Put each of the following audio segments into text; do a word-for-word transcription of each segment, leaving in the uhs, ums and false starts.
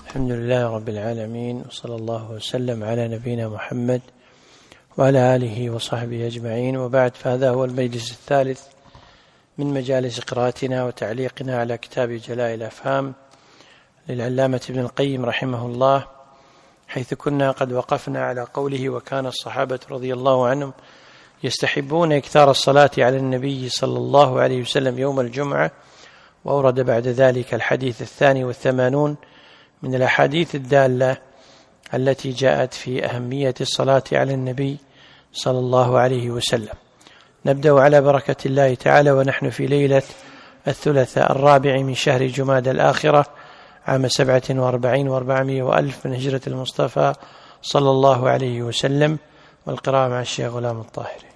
الحمد لله رب العالمين، وصلى الله وسلم على نبينا محمد وعلى آله وصحبه أجمعين، وبعد، فهذا هو المجلس الثالث من مجالس قراءتنا وتعليقنا على كتاب جلاء الأفهام للعلامة ابن القيم رحمه الله، حيث كنا قد وقفنا على قوله: وكان الصحابة رضي الله عنهم يستحبون إكثار الصلاة على النبي صلى الله عليه وسلم يوم الجمعة. وأورد بعد ذلك الحديث الثاني والثمانون من الأحاديث الدالة التي جاءت في أهمية الصلاة على النبي صلى الله عليه وسلم. نبدأ على بركة الله تعالى ونحن في ليلة الثلاثاء الرابع من شهر جمادى الآخرة عام سبعة وأربعين وأربعمائة وألف من هجرة المصطفى صلى الله عليه وسلم، والقراءة مع الشيخ غلام الطاهري.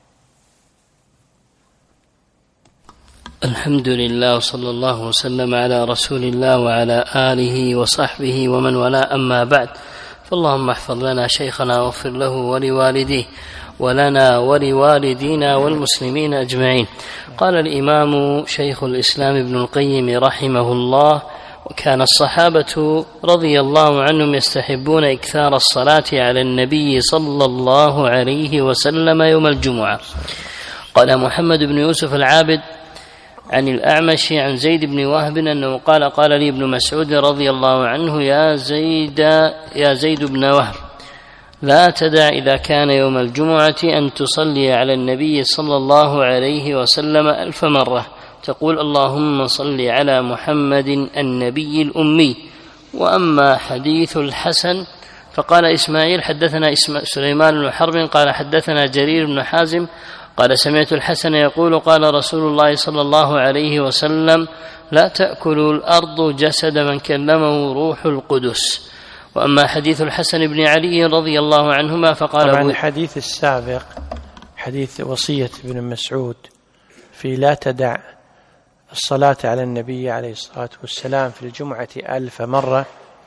الحمد لله وصلى الله وسلم على رسول الله وعلى آله وصحبه ومن والاه، أما بعد، فاللهم احفظ لنا شيخنا واغفر له ولوالديه ولنا ولوالدينا والمسلمين أجمعين. قال الإمام شيخ الإسلام ابن القيم رحمه الله: وكان الصحابة رضي الله عنهم يستحبون إكثار الصلاة على النبي صلى الله عليه وسلم يوم الجمعة. قال محمد بن يوسف العابد عن الأعمش عن زيد بن وهب أنه قال: قال لي ابن مسعود رضي الله عنه: يا زيد يا زيد بن وهب، لا تدع إذا كان يوم الجمعة أن تصلي على النبي صلى الله عليه وسلم ألف مرة، تقول: اللهم صل على محمد النبي الأمي. وأما حديث الحسن فقال إسماعيل حدثنا سليمان بن حرب قال حدثنا جرير بن حازم قال: سمعت الحسن يقول: قال رسول الله صلى الله عليه وسلم: لا تأكل الأرض جسد من كلمه روح القدس. وأما حديث الحسن بن علي رضي الله عنهما فقال: طبعا الحديث السابق حديث وصية ابن مسعود في لا تدع الصلاة على النبي عليه الصلاة والسلام في الجمعة ألف مرة،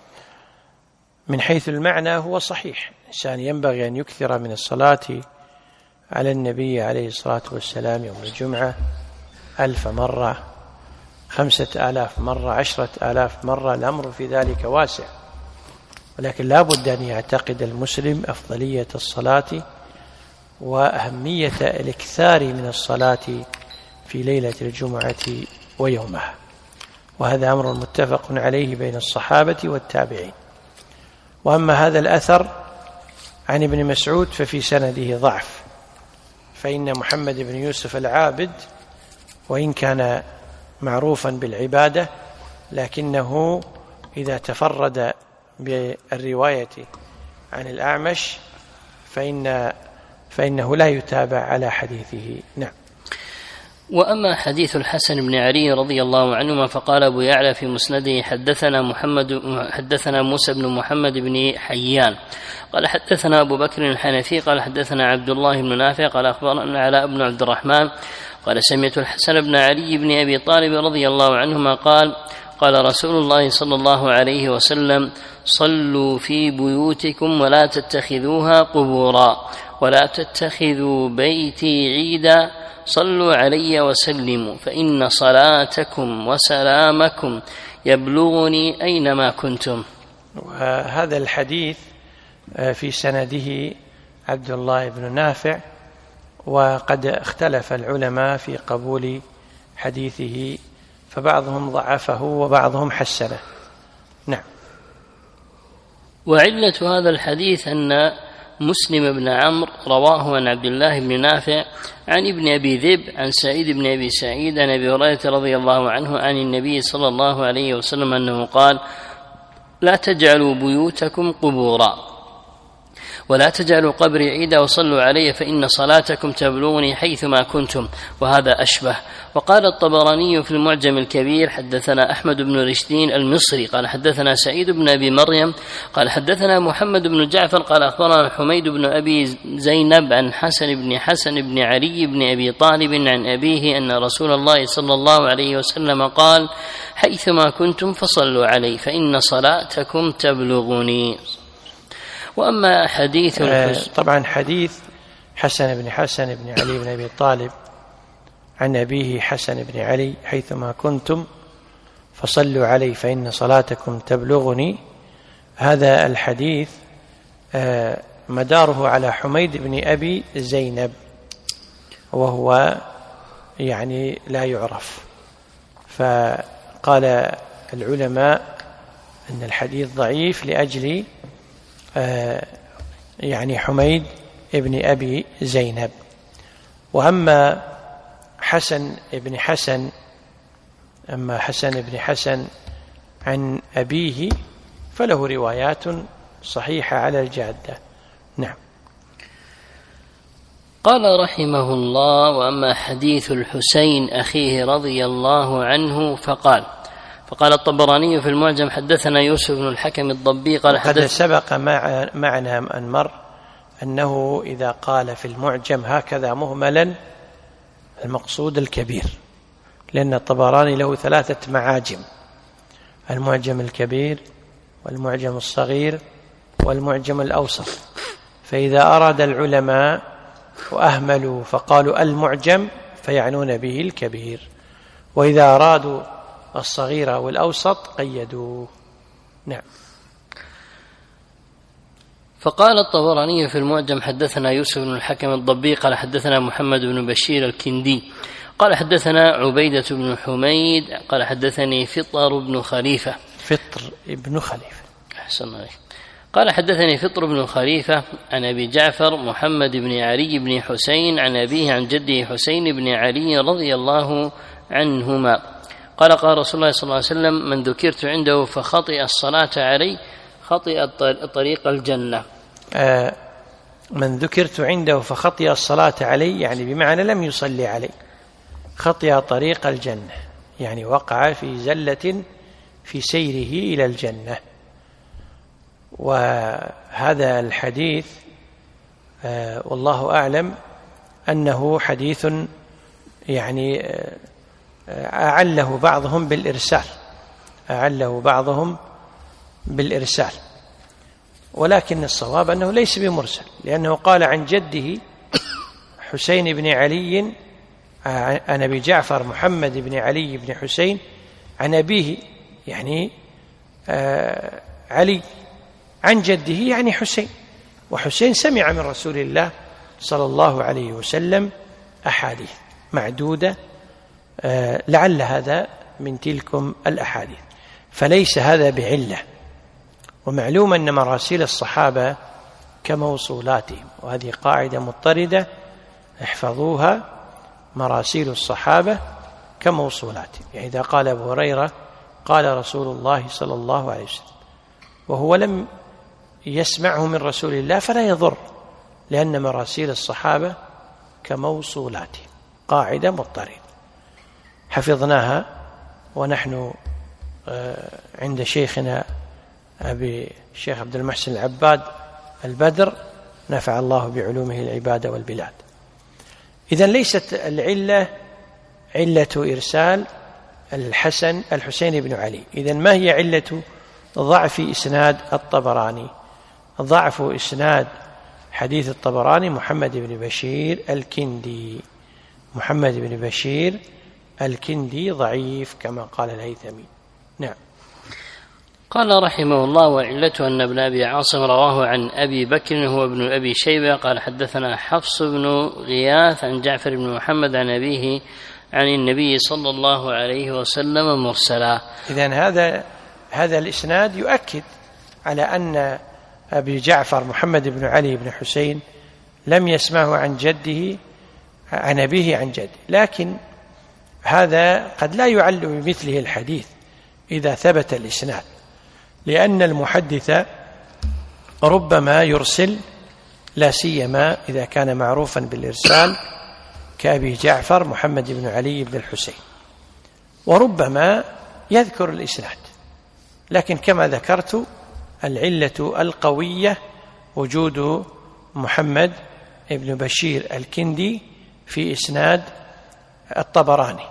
من حيث المعنى هو صحيح، الإنسان ينبغي أن يكثر من الصلاة على النبي عليه الصلاة والسلام يوم الجمعة ألف مرة، خمسة آلاف مرة، عشرة آلاف مرة، الأمر في ذلك واسع، ولكن لا بد أن يعتقد المسلم أفضلية الصلاة وأهمية الإكثار من الصلاة في ليلة الجمعة ويومها، وهذا أمر متفق عليه بين الصحابة والتابعين. وأما هذا الأثر عن ابن مسعود ففي سنده ضعف، فإن محمد بن يوسف العابد وإن كان معروفا بالعبادة، لكنه إذا تفرد بالرواية عن الأعمش فإن فإنه لا يتابع على حديثه. نعم. وأما حديث الحسن بن علي رضي الله عنهما فقال أبو يعلى في مسنده: حدثنا محمد حدثنا موسى بن محمد بن حيان قال حدثنا أبو بكر الحنفي قال حدثنا عبد الله بن نافع قال أخبرنا علاء بن عبد الرحمن قال: سمعت الحسن بن علي بن أبي طالب رضي الله عنهما قال: قال رسول الله صلى الله عليه وسلم: صلوا في بيوتكم ولا تتخذوها قبورا، ولا تتخذوا بيتي عيدا، صلوا علي وسلموا، فإن صلاتكم وسلامكم يبلغني أينما كنتم. وهذا الحديث في سنده عبد الله بن نافع، وقد اختلف العلماء في قبول حديثه، فبعضهم ضعفه وبعضهم حسنه. نعم. وعلة هذا الحديث أن مسلم بن عمرو رواه عن عبد الله بن نافع عن ابن أبي ذئب عن سعيد بن أبي سعيد عن أبي هريرة رضي الله عنه عن النبي صلى الله عليه وسلم أنه قال: لا تجعلوا بيوتكم قبورا، ولا تجعلوا قبري عيدا، وصلوا علي فإن صلاتكم تبلغني حيثما كنتم. وهذا أشبه. وقال الطبراني في المعجم الكبير: حدثنا أحمد بن رشدين المصري قال حدثنا سعيد بن أبي مريم قال حدثنا محمد بن جعفر قال أخبرنا حميد بن أبي زينب عن حسن بن حسن بن علي بن أبي طالب عن أبيه أن رسول الله صلى الله عليه وسلم قال: حيثما كنتم فصلوا علي فإن صلاتكم تبلغني. وأما حديث الحسن، طبعا حديث حسن بن حسن بن علي بن أبي طالب عن أبيه حسن بن علي: حيثما كنتم فصلوا علي فإن صلاتكم تبلغني، هذا الحديث مداره على حميد بن أبي زينب، وهو يعني لا يعرف، فقال العلماء أن الحديث ضعيف لأجل يعني حميد بن أبي زينب. وأما حسن بن حسن أما حسن بن حسن عن أبيه فله روايات صحيحة على الجادة. نعم. قال رحمه الله: وأما حديث الحسين أخيه رضي الله عنه فقال فقال الطبراني في المعجم: حدثنا يوسف بن الحكم الضبي قال قد سبق مع معنا أن مر أنه إذا قال في المعجم هكذا مهملا المقصود الكبير، لأن الطبراني له ثلاثة معاجم: المعجم الكبير والمعجم الصغير والمعجم الأوسط. فإذا أراد العلماء وأهملوا فقالوا المعجم فيعنون به الكبير، وإذا أرادوا الصغير والأوسط قيدوه. نعم. فقال الطبراني في المعجم: حدثنا يوسف بن الحكم الضبي قال حدثنا محمد بن بشير الكندي قال حدثنا عبيدة بن حميد قال حدثني فطر بن خليفة فطر بن خليفة أحسن عليك قال حدثني فطر بن خليفة عن أبي جعفر محمد بن علي بن حسين عن أبيه عن جده حسين بن علي رضي الله عنهما قال قال رسول الله صلى الله عليه وسلم: من ذكرت عنده فخطئ الصلاة علي خطئ طريق الجنة. آه من ذكرت عنده فخطئ الصلاة علي يعني بمعنى لم يصلي علي، خطئ طريق الجنة يعني وقع في زلة في سيره إلى الجنة. وهذا الحديث آه والله أعلم أنه حديث يعني آه أعله بعضهم بالإرسال أعله بعضهم بالإرسال ولكن الصواب أنه ليس بمرسل، لأنه قال عن جده حسين بن علي عن أبي جعفر محمد بن علي بن حسين عن أبيه يعني آه علي عن جده يعني حسين، وحسين سمع من رسول الله صلى الله عليه وسلم أحاديث معدودة آه لعل هذا من تلكم الأحاديث، فليس هذا بعلة. ومعلوم أن مراسيل الصحابة كموصولاتهم، وهذه قاعدة مضطردة احفظوها: مراسيل الصحابة كموصولاتهم. يعني إذا قال أبو هريرة قال رسول الله صلى الله عليه وسلم وهو لم يسمعه من رسول الله فلا يضر، لأن مراسيل الصحابة كموصولاتهم، قاعدة مضطردة حفظناها ونحن عند شيخنا أبي الشيخ عبد المحسن العباد البدر نفع الله بعلومه العباد والبلاد. إذن ليست العلة علة إرسال الحسن الحسين بن علي. إذن ما هي علة ضعف إسناد الطبراني؟ ضعف إسناد حديث الطبراني محمد بن بشير الكندي. محمد بن بشير الكندي ضعيف كما قال الهيثمي. نعم. قال رحمه الله: وعلته أن ابن أبي عاصم رواه عن أبي بكر هو ابن أبي شيبة قال حدثنا حفص بن غياث عن جعفر بن محمد عن أبيه عن النبي صلى الله عليه وسلم مرسلا. إذن هذا هذا الإسناد يؤكد على أن أبي جعفر محمد بن علي بن حسين لم يسمعه عن جده عن أبيه عن جده، لكن هذا قد لا يعل بمثله الحديث إذا ثبت الإسناد، لأن المحدث ربما يرسل، لا سيما إذا كان معروفا بالإرسال كأبي جعفر محمد بن علي بن الحسين، وربما يذكر الإسناد. لكن كما ذكرت العلة القوية وجود محمد بن بشير الكندي في إسناد الطبراني.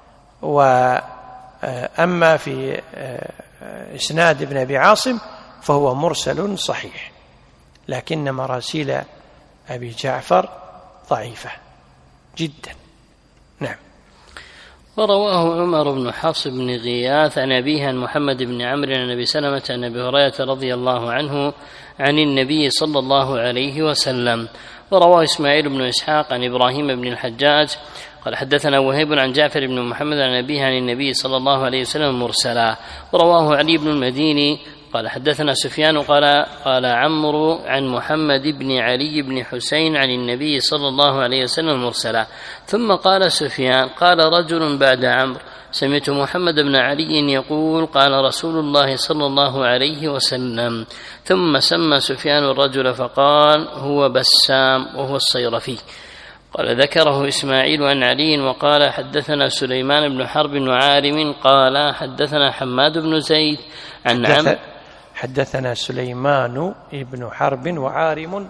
وأما في إسناد ابن أبي عاصم فهو مرسل صحيح، لكن مراسيل أبي جعفر ضعيفة جدا. نعم. ورواه عمر بن حفص بن غياث عن أبيه عن محمد بن عمرو عن أبي سلمة عن أبي هريرة رضي الله عنه عن النبي صلى الله عليه وسلم. ورواه إسماعيل بن إسحاق عن إبراهيم بن الحجاج قال حدثنا وهيب عن جعفر بن محمد عن أبيه عن النبي صلى الله عليه وسلم مرسلا. ورواه علي بن المديني قال حدثنا سفيان قال قال عمرو عن محمد بن علي بن حسين عن النبي صلى الله عليه وسلم مرسلا. ثم قال سفيان قال رجل بعد عمرو سمعت محمد بن علي يقول قال رسول الله صلى الله عليه وسلم. ثم سمى سفيان الرجل فقال هو بسام وهو الصيرفي. قال ذكره إسماعيل عن علي وقال حدثنا سليمان بن حرب وعارم قال حدثنا حماد بن زيد عن عمرو حدثنا سليمان بن حرب وعارم.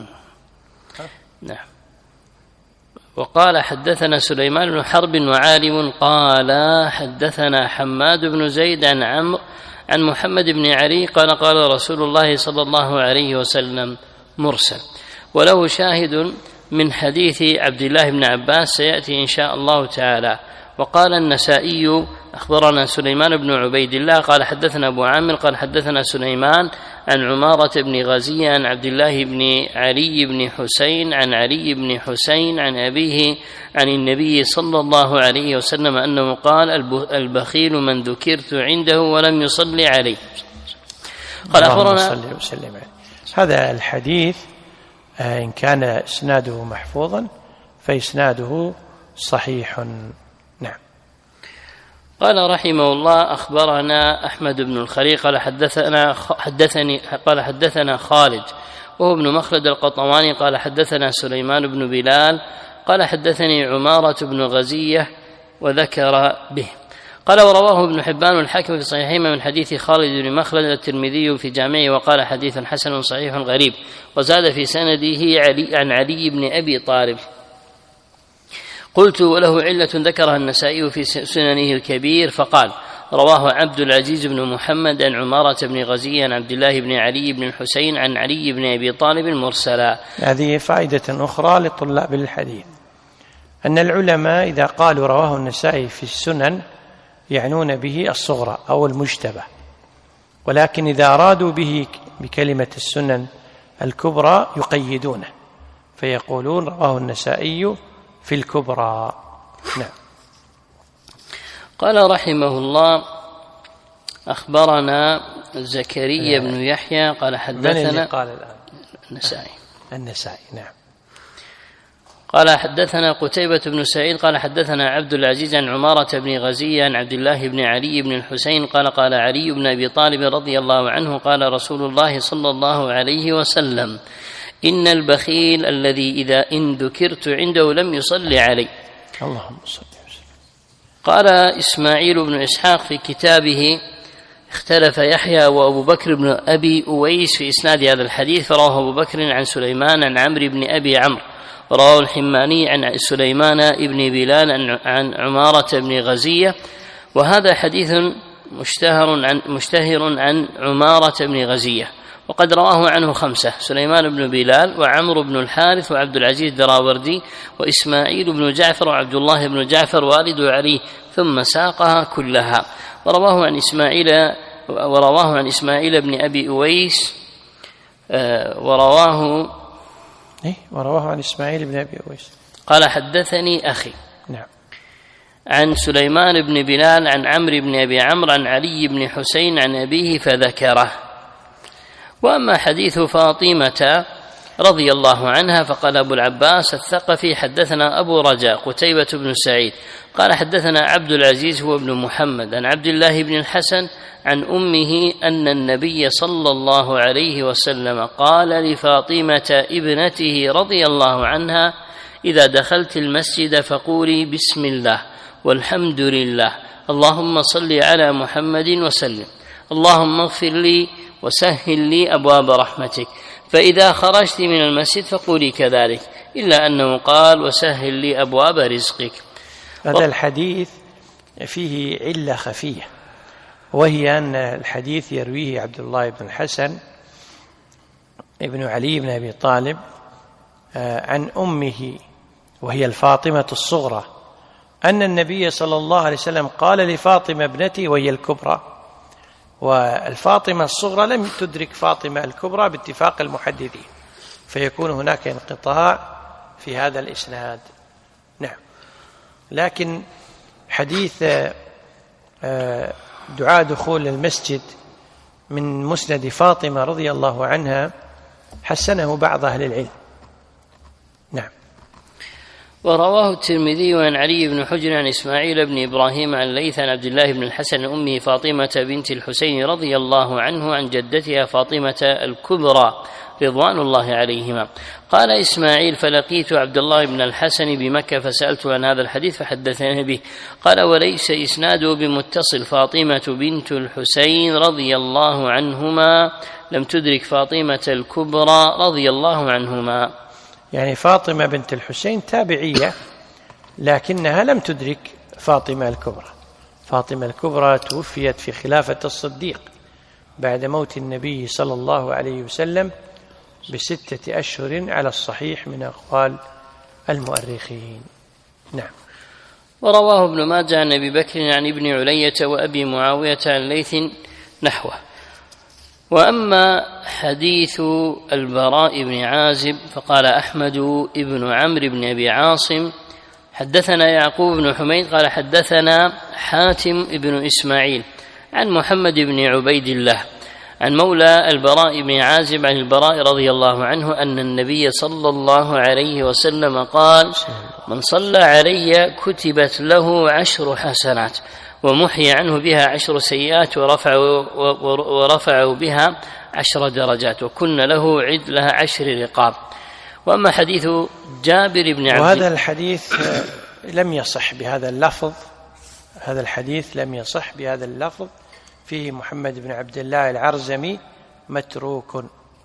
نعم. وقال حدثنا سليمان بن حرب وعارم قال حدثنا حماد بن زيد عن عمرو عن محمد بن علي قال قال رسول الله صلى الله عليه وسلم مرسل. وله شاهد من حديث عبد الله بن عباس سيأتي إن شاء الله تعالى. وقال النسائي أخبرنا سليمان بن عبيد الله قال حدثنا أبو عامر قال حدثنا سليمان عن عمارة بن غزية عن عبد الله بن علي بن حسين عن علي بن حسين عن أبيه عن النبي صلى الله عليه وسلم أنه قال البخيل من ذكرت عنده ولم يصلي عليه. قال أخبرنا هذا الحديث إن كان إسناده محفوظا فإسناده صحيح. نعم. قال رحمه الله أخبرنا أحمد بن الخليل قال حدثنا حدثني قال حدثنا خالد وهو ابن مخلد القطواني قال حدثنا سليمان بن بلال قال حدثني عمارة بن غزية وذكر به. قال ورواه ابن حبان والحاكم في صحيحهما من حديث خالد بن مخلد الترمذي في جامعه وقال حديث حسن صحيح غريب. وزاد في سنده علي عن علي بن أبي طالب. قلت وله علة ذكرها النسائي في سننه الكبير فقال رواه عبد العزيز بن محمد عن عمارة بن غزية عن عبد الله بن علي بن الحسين عن علي بن أبي طالب مرسلا. هذه فائدة أخرى لطلاب الحديث أن العلماء إذا قالوا رواه النسائي في السنن يعنون به الصغرى أو المجتبى، ولكن إذا أرادوا به بكلمة السنن الكبرى يقيدونه فيقولون رواه النسائي في الكبرى. نعم. قال رحمه الله أخبرنا زكريا بن يحيى قال حدثنا قال الآن النسائي النسائي نعم. قال حدثنا قتيبة بن سعيد قال حدثنا عبد العزيز عن عمارة بن غزية عن عبد الله بن علي بن الحسين قال قال علي بن أبي طالب رضي الله عنه قال رسول الله صلى الله عليه وسلم إن البخيل الذي إذا إن ذكرت عنده لم يصلي علي. اللهم صل وسلم. قال إسماعيل بن إسحاق في كتابه اختلف يحيى وأبو بكر بن أبي أويس في إسناد هذا الحديث فرواه أبو بكر عن سليمان عن عمرو بن أبي عمرو ورواه الحماني عن سليمان بن بلال عن عمارة بن غزية وهذا حديث مشتهر عن مشتهر عن عمارة بن غزية وقد رواه عنه خمسة سليمان بن بلال وعمرو بن الحارث وعبد العزيز دراوردي وإسماعيل بن جعفر وعبد الله بن جعفر والد علي ثم ساقها كلها. ورواه عن إسماعيل ورواه عن إسماعيل بن أبي أويس ورواه إيه ورواه عن إسماعيل بن أبي أويس قال حدثني أخي نعم عن سليمان بن بلال عن عمرو بن أبي عمرو عن علي بن حسين عن أبيه فذكره. وأما حديث فاطمة رضي الله عنها فقال أبو العباس الثقفي حدثنا أبو رجاء قتيبة بن سعيد قال حدثنا عبد العزيز هو ابن محمد عن عبد الله بن الحسن عن أمه أن النبي صلى الله عليه وسلم قال لفاطمة ابنته رضي الله عنها إذا دخلت المسجد فقولي بسم الله والحمد لله اللهم صل على محمد وسلم اللهم اغفر لي وسهل لي أبواب رحمتك فإذا خرجت من المسجد فقولي كذلك إلا أنه قال وسهل لي أبواب رزقك. هذا الحديث فيه علة خفية وهي أن الحديث يرويه عبد الله بن الحسن ابن علي بن أبي طالب عن أمه وهي الفاطمة الصغرى أن النبي صلى الله عليه وسلم قال لفاطمة ابنتي وهي الكبرى، والفاطمة الصغرى لم تدرك فاطمة الكبرى باتفاق المحدثين، فيكون هناك انقطاع في هذا الإسناد. نعم. لكن حديث دعاء دخول المسجد من مسند فاطمة رضي الله عنها حسنه بعض أهل العلم. نعم. ورواه الترمذي عن علي بن حجر عن إسماعيل بن إبراهيم عن ليث عن عبد الله بن الحسن أمه فاطمة بنت الحسين رضي الله عنه عن جدتها فاطمة الكبرى رضوان الله عليهما. قال إسماعيل: فلقيت عبد الله بن الحسن بمكة فسألته عن هذا الحديث فحدثني به. قال: وليس إسناده بمتصل، فاطمة بنت الحسين رضي الله عنهما لم تدرك فاطمة الكبرى رضي الله عنهما. يعني فاطمة بنت الحسين تابعية لكنها لم تدرك فاطمة الكبرى. فاطمة الكبرى توفيت في خلافة الصديق بعد موت النبي صلى الله عليه وسلم بستة أشهر على الصحيح من أقوال المؤرخين. نعم. ورواه ابن ماجه عن أبي بكر عن ابن علية وأبي معاوية عن ليث نحوه. وأما حديث البراء بن عازب فقال أحمد بن عمرو بن أبي عاصم حدثنا يعقوب بن حميد قال حدثنا حاتم بن إسماعيل عن محمد بن عبيد الله عن مولى البراء بن عازب عن البراء رضي الله عنه أن النبي صلى الله عليه وسلم قال: من صلى علي كتبت له عشر حسنات ومحي عنه بها عشر سيئات ورفعوا, ورفعوا بها عشر درجات وكن له عدل عشر رقاب. وأما حديث جابر بن عبد وهذا الحديث لم يصح بهذا اللفظ، هذا الحديث لم يصح بهذا اللفظ، فيه محمد بن عبد الله العرزمي متروك.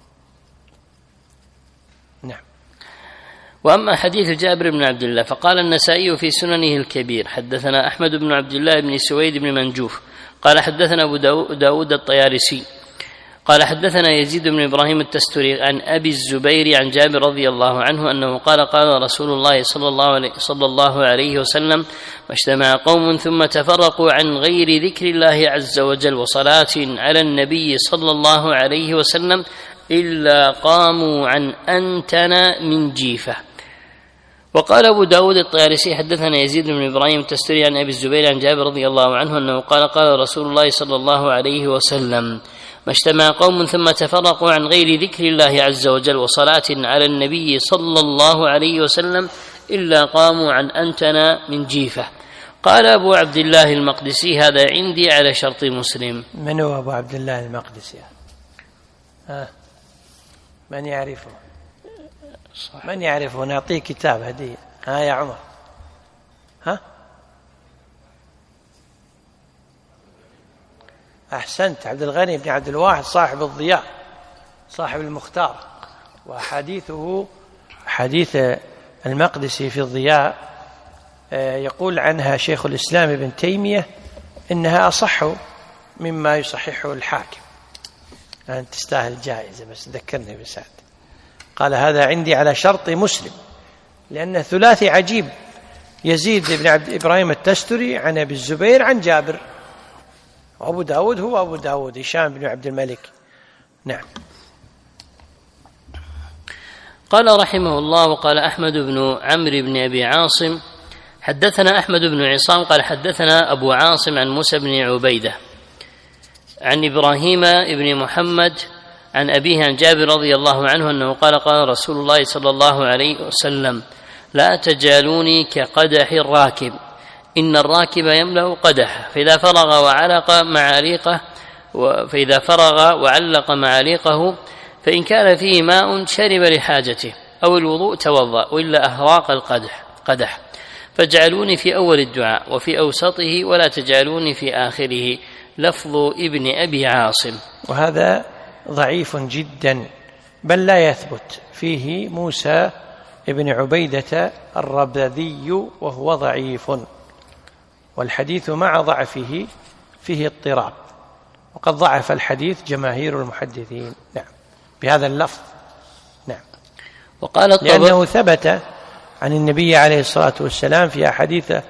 نعم. وأما حديث جابر بن عبد الله فقال النسائي في سننه الكبير حدثنا أحمد بن عبد الله بن سويد بن منجوف قال حدثنا أبو داود الطيارسي قال حدثنا يزيد بن إبراهيم التستري عن أبي الزبير عن جابر رضي الله عنه أنه قال: قال رسول الله صلى الله عليه, صلى الله عليه وسلم: ما اجتمع قوم ثم تفرقوا عن غير ذكر الله عز وجل وصلاة على النبي صلى الله عليه وسلم إلا قاموا عن أنتن من جيفة. وقال أبو داود الطيارسي حدثنا يزيد بن إبراهيم التستري عن أبي الزبير عن جابر رضي الله عنه أنه قال: قال رسول الله صلى الله عليه وسلم: ما اجتمع قوم ثم تفرقوا عن غير ذكر الله عز وجل وصلاة على النبي صلى الله عليه وسلم إلا قاموا عن أنتن من جيفة. قال أبو عبد الله المقدسي: هذا عندي على شرط مسلم. من هو أبو عبد الله المقدسي؟ ها من يعرفه؟ صح. من يعرفه؟ نعطيه كتاب هدية. ها يا عمر. ها أحسنت، عبد الغني بن عبد الواحد صاحب الضياء صاحب المختار، وحديثه حديث المقدسي في الضياء يقول عنها شيخ الإسلام ابن تيمية إنها أصح مما يصححه الحاكم. أنت تستاهل جائزة بس ذكرني بسعد. قال: هذا عندي على شرط مسلم، لأنه ثلاثي عجيب: يزيد بن عبد إبراهيم التستري عن أبي الزبير عن جابر، وأبو داود هو أبو داود هشام بن عبد الملك. نعم. قال رحمه الله: وقال أحمد بن عمرو بن أبي عاصم حدثنا أحمد بن عصام قال حدثنا أبو عاصم عن موسى بن عبيدة عن إبراهيم بن محمد عن أبيه عن جابر رضي الله عنه أنه قال: قال رسول الله صلى الله عليه وسلم: لا تجالوني كقدح الراكب، إن الراكب يملأ قدحه فإذا فرغ وعلق معاليقه فإذا فرغ وعلق معاليقه فإن كان فيه ماء شرب لحاجته أو الوضوء توضأ وإلا أهراق القدح قدح فاجعلوني في أول الدعاء وفي أوسطه ولا تجعلوني في آخره. لفظ ابن أبي عاصم. وهذا ضعيف جدا بل لا يثبت، فيه موسى ابن عبيدة الربذي وهو ضعيف، والحديث مع ضعفه فيه اضطراب، وقد ضعف الحديث جماهير المحدثين. نعم. بهذا اللفظ. نعم. وقال لأنه ثبت عن النبي عليه الصلاة والسلام في أحاديث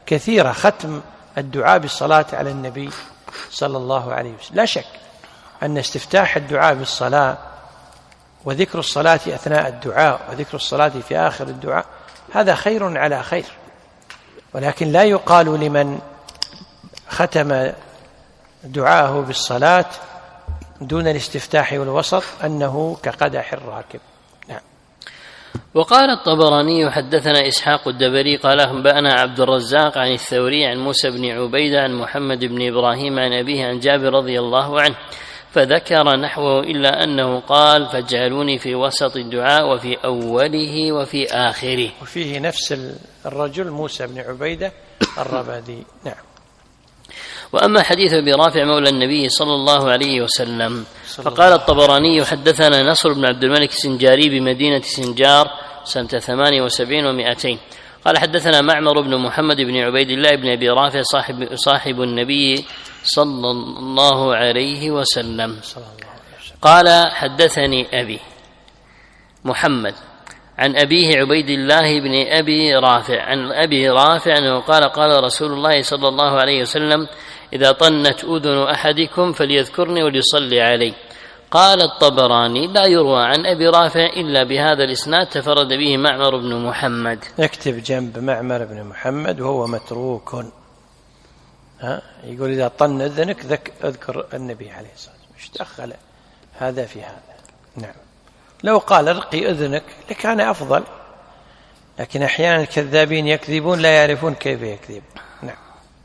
كثيرة ختم الدعاء بالصلاة على النبي صلى الله عليه وسلم. لا شك أن استفتاح الدعاء بالصلاة وذكر الصلاة أثناء الدعاء وذكر الصلاة في آخر الدعاء هذا خير على خير، ولكن لا يقال لمن ختم دعاءه بالصلاة دون الاستفتاح والوسط أنه كقدح الراكب. نعم. وقال الطبراني حدثنا إسحاق الدبري قال أنبأنا عبد الرزاق عن الثوري عن موسى بن عبيدة عن محمد بن إبراهيم عن أبيه عن جابر رضي الله عنه فذكر نحوه إلا أنه قال فاجعلوني في وسط الدعاء وفي أوله وفي آخره. وفيه نفس الرجل موسى بن عبيدة الربادي. نعم. وأما حديث أبي رافع مولى النبي صلى الله عليه وسلم فقال الطبراني حدثنا نصر بن عبد الملك السنجاري بمدينة سنجار سنة ثمان وسبعين ومائتين قال حدثنا معمر بن محمد بن عبيد الله بن أبي رافع صاحب, صاحب النبي صلى الله عليه وسلم قال حدثني أبي محمد عن أبيه عبيد الله بن أبي رافع عن أبي رافع أنه قال قال رسول الله صلى الله عليه وسلم إذا طنت أذن أحدكم فليذكرني وليصلي علي. قال الطبراني لا يروى عن أبي رافع إلا بهذا الإسناد تفرد به معمر بن محمد. يكتب جنب معمر بن محمد وهو متروك. ها يقول إذا طن أذنك ذك أذكر النبي عليه الصلاة والسلام. مش دخل هذا في هذا. نعم. لو قال ارقي أذنك لكان أفضل، لكن أحيانا الكذابين يكذبون لا يعرفون كيف يكذب. نعم.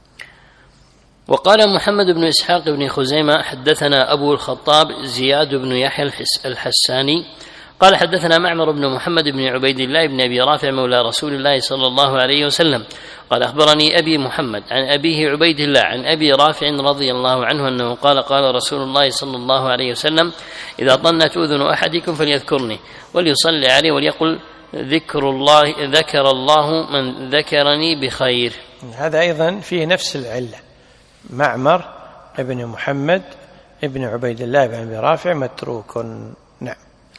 وقال محمد بن إسحاق بن خزيمة حدثنا أبو الخطاب زياد بن يحيى الحساني قال حدثنا معمر بن محمد بن عبيد الله بن أبي رافع مولى رسول الله صلى الله عليه وسلم قال أخبرني أبي محمد عن أبيه عبيد الله عن أبي رافع رضي الله عنه أنه قال قال رسول الله صلى الله عليه وسلم إذا طنت أذن أحدكم فليذكرني وليصلي عليه وليقل ذكر الله ذكر الله من ذكرني بخير. هذا أيضا فيه نفس العلة، معمر ابن محمد ابن عبيد الله بن أبي رافع متروك. نعم.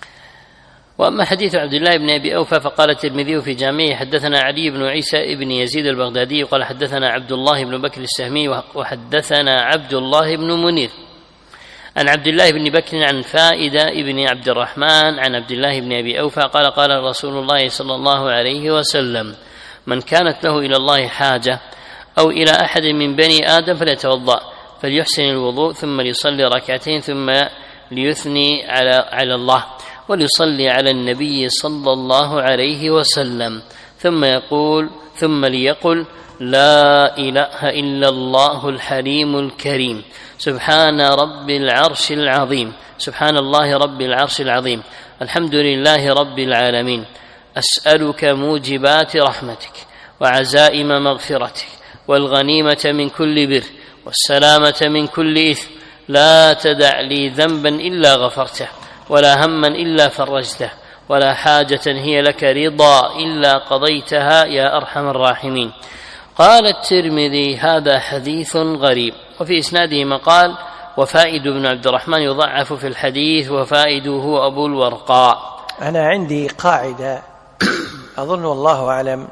وأما حديث عبد الله بن أبي أوفى فقال الترمذي في جامعه حدثنا علي بن عيسى بن يزيد البغدادي قال حدثنا عبد الله بن بكر السهمي وحدثنا عبد الله بن منير عن عبد الله بن بكر عن فائدة بن عبد الرحمن عن عبد الله بن أبي أوفى قال قال رسول الله صلى الله عليه وسلم من كانت له إلى الله حاجة أو إلى أحد من بني آدم فليتوضأ فليحسن الوضوء ثم ليصلي ركعتين ثم ليثني على على الله وليصلي على النبي صلى الله عليه وسلم ثم يقول ثم ليقل لا إله إلا الله الحليم الكريم سبحان رب العرش العظيم سبحان الله رب العرش العظيم الحمد لله رب العالمين أسألك موجبات رحمتك وعزائم مغفرتك والغنيمة من كل بر والسلامة من كل إثم لا تدع لي ذنبا إلا غفرته ولا هما إلا فرجته ولا حاجة هي لك رضا إلا قضيتها يا أرحم الراحمين. قال الترمذي هذا حديث غريب وفي إسناده مقال وفائد بن عبد الرحمن يضعف في الحديث وفائد هو أبو الورقاء. أنا عندي قاعدة أظن والله أعلم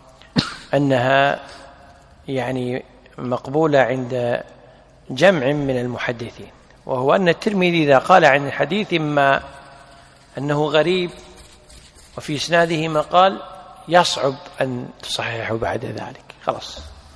أنها يعني مقبولة عند جمع من المحدثين، وهو أن الترمذي إذا قال عن الحديث إما أنه غريب وفي إسناده مقال يصعب أن تصححه بعد ذلك خلاص،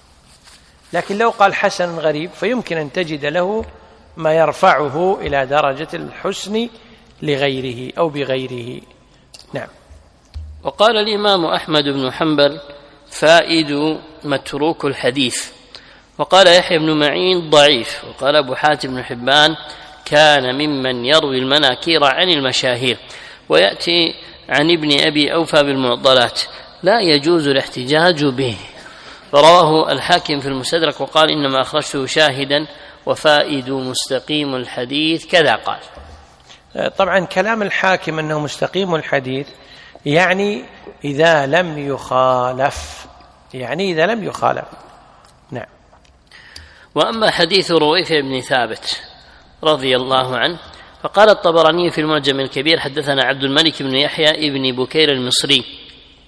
لكن لو قال حسن غريب فيمكن أن تجد له ما يرفعه إلى درجة الحسن لغيره أو بغيره. نعم. وقال الإمام أحمد بن حنبل فائد متروك الحديث، وقال يحيى بن معين ضعيف، وقال أبو حاتم بن حبان كان ممن يروي المناكير عن المشاهير، ويأتي عن ابن أبي أوفى بالمعضلات لا يجوز الاحتجاج به. رواه الحاكم في المستدرك وقال إنما أخرجته شاهدا وفائد مستقيم الحديث كذا قال. طبعا كلام الحاكم أنه مستقيم الحديث يعني إذا لم يخالف، يعني إذا لم يخالف. نعم. وأما حديث رويفة بن ثابت رضي الله عنه فقال الطبراني في المعجم الكبير حدثنا عبد الملك بن يحيى بن بكير المصري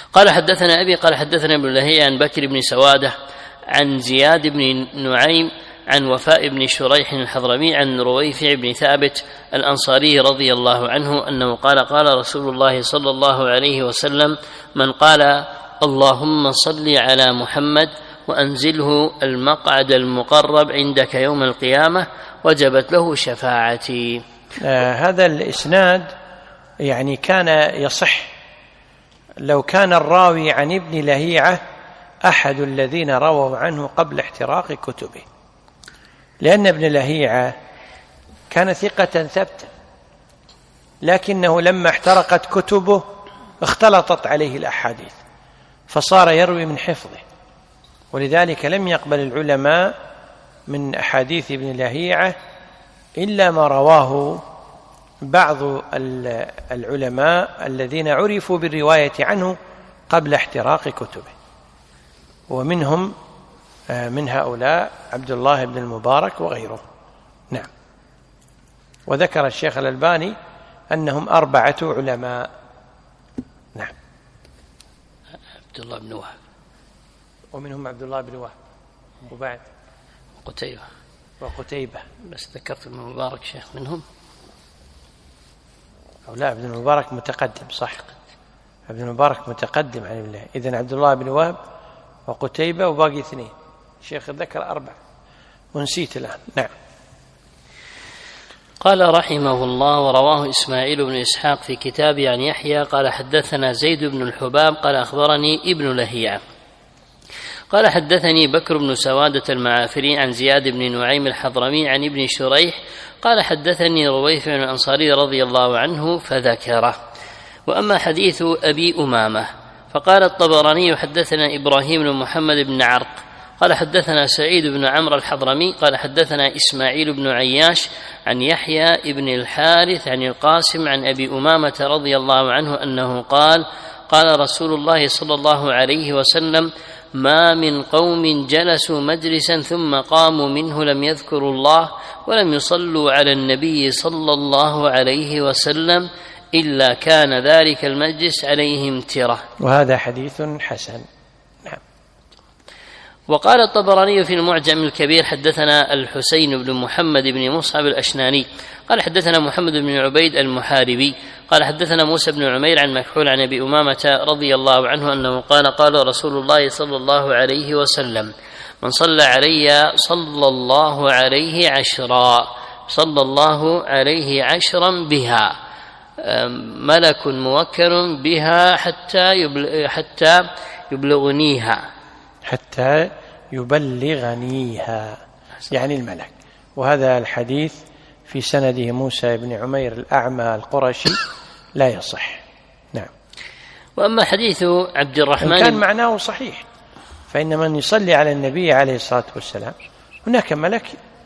قال حدثنا أبي قال حدثنا ابن لهيعة عن بكر بن سوادة عن زياد بن نعيم عن وفاء بن شريح الحضرمي عن رويفع بن ثابت الأنصاري رضي الله عنه أنه قال قال رسول الله صلى الله عليه وسلم: من قال اللهم صل على محمد وأنزله المقعد المقرب عندك يوم القيامة وجبت له شفاعتي. آه هذا الإسناد يعني كان يصح لو كان الراوي عن ابن لهيعة أحد الذين رووا عنه قبل احتراق كتبه، لأن ابن لهيعة كان ثقة ثبتا، لكنه لما احترقت كتبه اختلطت عليه الأحاديث فصار يروي من حفظه، ولذلك لم يقبل العلماء من أحاديث ابن لهيعة إلا ما رواه بعض العلماء الذين عرفوا بالرواية عنه قبل احتراق كتبه، ومنهم من هؤلاء عبد الله بن المبارك وغيره. نعم. وذكر الشيخ الألباني أنهم أربعة علماء. نعم. عبد الله بن وهب، ومنهم عبد الله بن وهب، وبعد قتيبة وقتيبة. بس ذكرت ابن المبارك شيخ منهم أو لا، ابن المبارك متقدم، صح، ابن المبارك متقدم عن الله. إذن عبد الله بن وهب وقتيبة وباقي اثنين، الشيخ ذكر أربعة ونسيت الآن. نعم. قال رحمه الله: ورواه إسماعيل بن إسحاق في كتابه عن يحيى قال حدثنا زيد بن الحباب قال أخبرني ابن لهيعة قال حدثني بكر بن سوادة المعافري عن زياد بن نعيم الحضرمي عن ابن شريح قال حدثني رويفع الأنصاري رضي الله عنه فذكره. وأما حديث أبي أمامة فقال الطبراني حدثنا إبراهيم بن محمد بن عرق قال حدثنا سعيد بن عمرو الحضرمي قال حدثنا إسماعيل بن عياش عن يحيى بن الحارث عن القاسم عن أبي أمامة رضي الله عنه أنه قال قال رسول الله صلى الله عليه وسلم: ما من قوم جلسوا مجلسا ثم قاموا منه لم يذكروا الله ولم يصلوا على النبي صلى الله عليه وسلم إلا كان ذلك المجلس عليهم ترة. وهذا حديث حسن. نعم. وقال الطبراني في المعجم الكبير حدثنا الحسين بن محمد بن مصعب الأشناني قال حدثنا محمد بن عبيد المحاربي قال حدثنا موسى بن عمير عن مكحول عن أبي أمامة رضي الله عنه أنه قال قال رسول الله صلى الله عليه وسلم: من صلى علي صلى الله عليه عشرا صلى الله عليه عشرا بها ملك موكل بها حتى يبلغ حتى يبلغنيها حتى يبلغنيها يعني الملك. وهذا الحديث في سنده موسى بن عمير الأعمى القرشي لا يصح. نعم. وأما حديث عبد الرحمن كان معناه صحيح، فإن من يصلي على النبي عليه الصلاة والسلام هناك ملك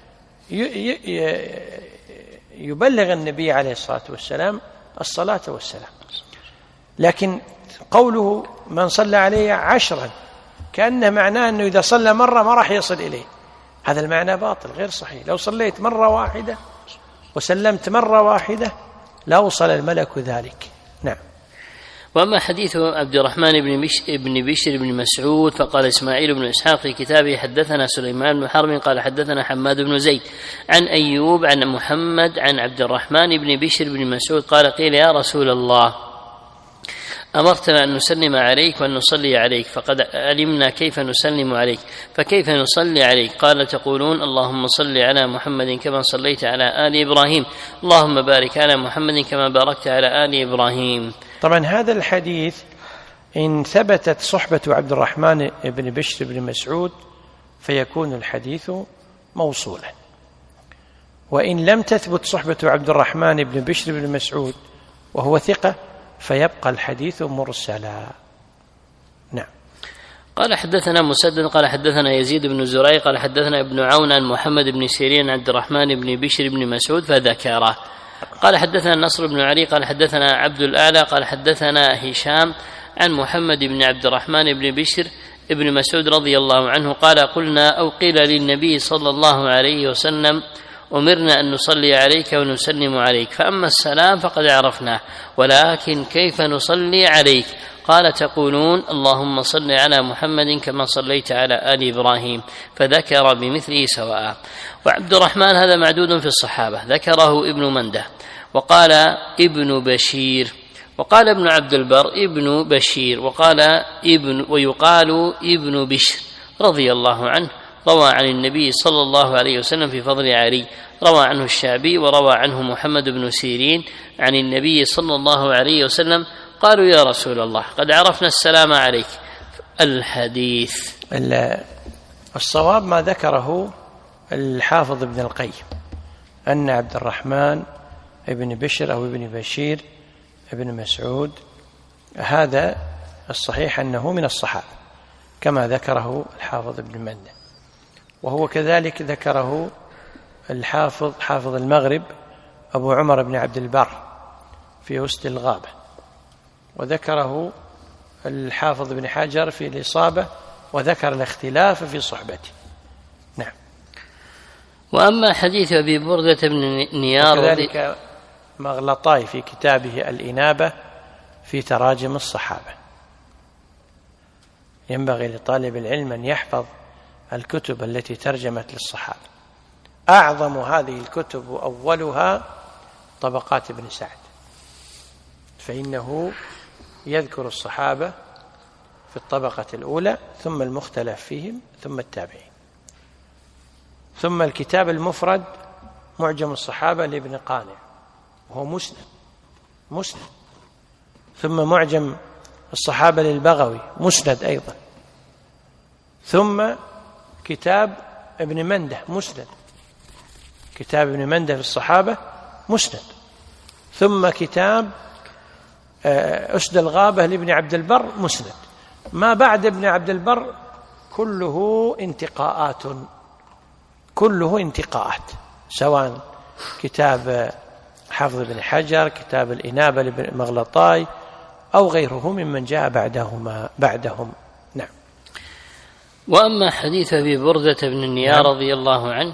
يبلغ النبي عليه الصلاة والسلام الصلاة والسلام، لكن قوله من صلى عليه عشرا كأنه معناه أنه إذا صلى مرة ما راح يصل إليه، هذا المعنى باطل غير صحيح. لو صليت مرة واحدة وسلمت مرة واحدة لا وصل الملك ذلك. نعم. وأما حديث عبد الرحمن بن بشر بن, بشر بن مسعود فقال إسماعيل بن إسحاق في كتابه حدثنا سليمان بن حرب قال حدثنا حماد بن زيد عن أيوب عن محمد عن عبد الرحمن بن بشر بن مسعود قال قيل يا رسول الله أمرتنا أن نسلم عليك وأن نصلي عليك فقد علمنا كيف نسلم عليك فكيف نصلي عليك؟ قال تقولون اللهم صل على محمد كما صليت على آل إبراهيم اللهم بارك على محمد كما باركت على آل إبراهيم. طبعا هذا الحديث إن ثبتت صحبة عبد الرحمن بن بشر بن مسعود فيكون الحديث موصولا، وإن لم تثبت صحبة عبد الرحمن بن بشر بن مسعود وهو ثقة فيبقى الحديث مرسلا. نعم. قال حدثنا مسدد قال حدثنا يزيد بن زريع قال حدثنا ابن عون عن محمد بن سيرين عبد الرحمن بن بشر بن مسعود فذكره. قال حدثنا النصر بن علي قال حدثنا عبد الأعلى قال حدثنا هشام عن محمد بن عبد الرحمن بن بشر ابن مسعود رضي الله عنه قال قلنا أو قيل للنبي صلى الله عليه وسلم أمرنا أن نصلي عليك ونسلم عليك، فأما السلام فقد عرفناه ولكن كيف نصلي عليك؟ قال تقولون اللهم صل على محمد كما صليت على آل إبراهيم، فذكر بمثله سواء. وعبد الرحمن هذا معدود في الصحابة، ذكره ابن منده، وقال ابن بشير، وقال ابن عبد البر ابن بشير، وقال ابن ويقال ابن بشر رضي الله عنه، روى عن النبي صلى الله عليه وسلم في فضل علي، روى عنه الشعبي وروى عنه محمد بن سيرين عن النبي صلى الله عليه وسلم. قالوا يا رسول الله قد عرفنا السلام عليك. الحديث الصواب ما ذكره الحافظ ابن القيم أن عبد الرحمن ابن بشر أو ابن بشير ابن مسعود هذا الصحيح أنه من الصحابة كما ذكره الحافظ ابن منده، وهو كذلك ذكره الحافظ حافظ المغرب أبو عمر بن عبد البر في وسط الغابة، وذكره الحافظ ابن حجر في الإصابة، وذكر الاختلاف في صحبته. نعم. وأما حديث أبي بردة بن نيار وكذلك مغلطاي في كتابه الإنابة في تراجم الصحابة. ينبغي لطالب العلم أن يحفظ الكتب التي ترجمت للصحابة. أعظم هذه الكتب وأولها طبقات ابن سعد، فإنه يذكر الصحابة في الطبقة الأولى ثم المختلف فيهم ثم التابعين، ثم الكتاب المفرد معجم الصحابة لابن قانع وهو مسند مسند ثم معجم الصحابة للبغوي مسند أيضا، ثم كتاب ابن منده مسند، كتاب ابن منده في الصحابة مسند، ثم كتاب أسد الغابة لابن عبد البر مسند. ما بعد ابن عبد البر كله انتقاءات كله انتقاءات سواء كتاب حافظ بن حجر، كتاب الإنابة لابن مغلطاي، أو غيره ممن جاء بعدهما بعدهم. نعم. وأما حديث أبي بردة بن النيار نعم. رضي الله عنه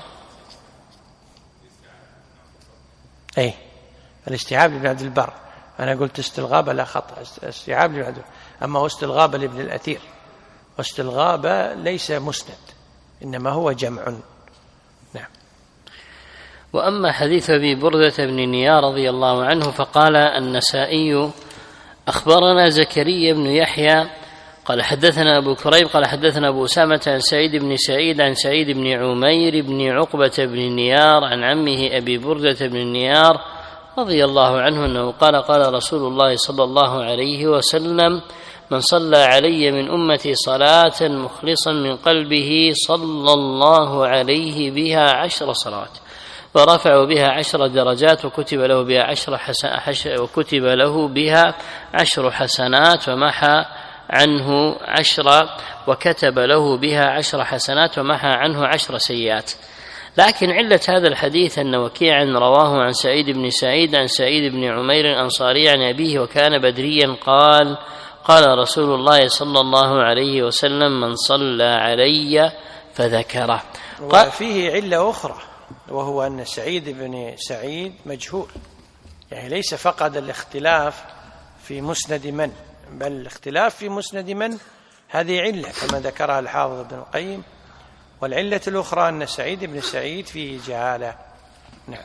أي الاستيعاب لابن عبد البر، أنا قلت استلغابة لا خطأ، استيعاب لابن عبد البر، أما واستلغابة لابن الأثير، واستلغابة ليس مسند إنما هو جمع. نعم. وأما حديث أبي بردة بن النيار رضي الله عنه فقال النسائي أخبرنا زكريا بن يحيى قال حدثنا أبو كريب قال حدثنا أبو أسامة عن سعيد بن سعيد عن سعيد بن عمير بن عقبة بن النيار عن عمه أبي بردة بن النيار رضي الله عنه أنه قال قال رسول الله صلى الله عليه وسلم من صلى علي من أمتي صلاة مخلصا من قلبه صلى الله عليه بها عشر صلوات ورفعوا بها عشر درجات وكتب له بها عشر حسن وكتب له بها عشر حسنات ومحى عنه عشر وكتب له بها عشر حسنات ومحى عنه عشر سيئات. لكن علة هذا الحديث أن وكيعا رواه عن سعيد بن سعيد عن سعيد بن عمير الأنصاري عن أبيه وكان بدريا قال قال رسول الله صلى الله عليه وسلم من صلى علي فذكره. وفيه علة أخرى وهو أن سعيد بن سعيد مجهول، يعني ليس فقط الاختلاف في مسند من، بل الاختلاف في مسند من هذه علة كما ذكرها الحافظ ابن القيم. والعلة الأخرى أن سعيد بن سعيد فيه جهالة. نعم.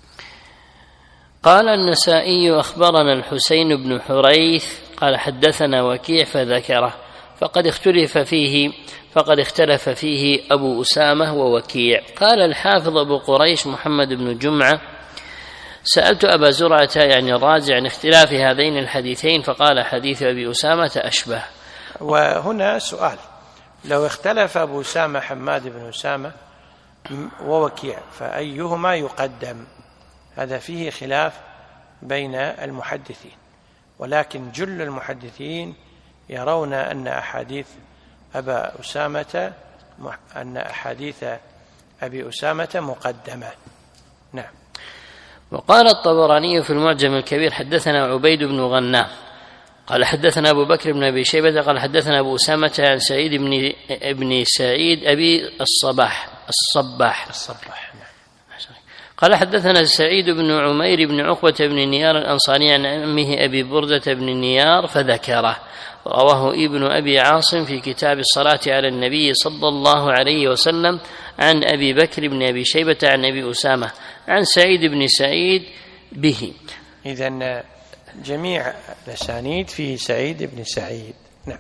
قال النسائي أخبرنا الحسين بن حريث قال حدثنا وكيع فذكره فقد اختلف فيه فقد اختلف فيه أبو أسامة ووكيع. قال الحافظ أبو قريش محمد بن جمعة سألت أبا زرعة يعني الرازي عن اختلاف هذين الحديثين فقال حديث أبي أسامة أشبه. وهنا سؤال، لو اختلف أبو أسامة حماد بن أسامة ووكيع فأيهما يقدم؟ هذا فيه خلاف بين المحدثين، ولكن جل المحدثين يرون أن أحاديث أبا أسامة أن أحاديث أبي أسامة مقدمة. نعم. وقال الطبراني في المعجم الكبير حدثنا عبيد بن غنام قال حدثنا أبو بكر بن أبي شيبة قال حدثنا أبو أسامة عن سعيد بن ابن سعيد أبي الصباح الصباح الصباح قال حدثنا سعيد بن عمير بن عقبة بن نيار الأنصاري عن أمه أبي بردة بن نيار فذكره، رواه ابن أبي عاصم في كتاب الصلاة على النبي صلى الله عليه وسلم عن أبي بكر بن أبي شيبة عن أبي أسامة عن سعيد بن سعيد به. إذن جميع الأسانيد فيه سعيد بن سعيد. نعم.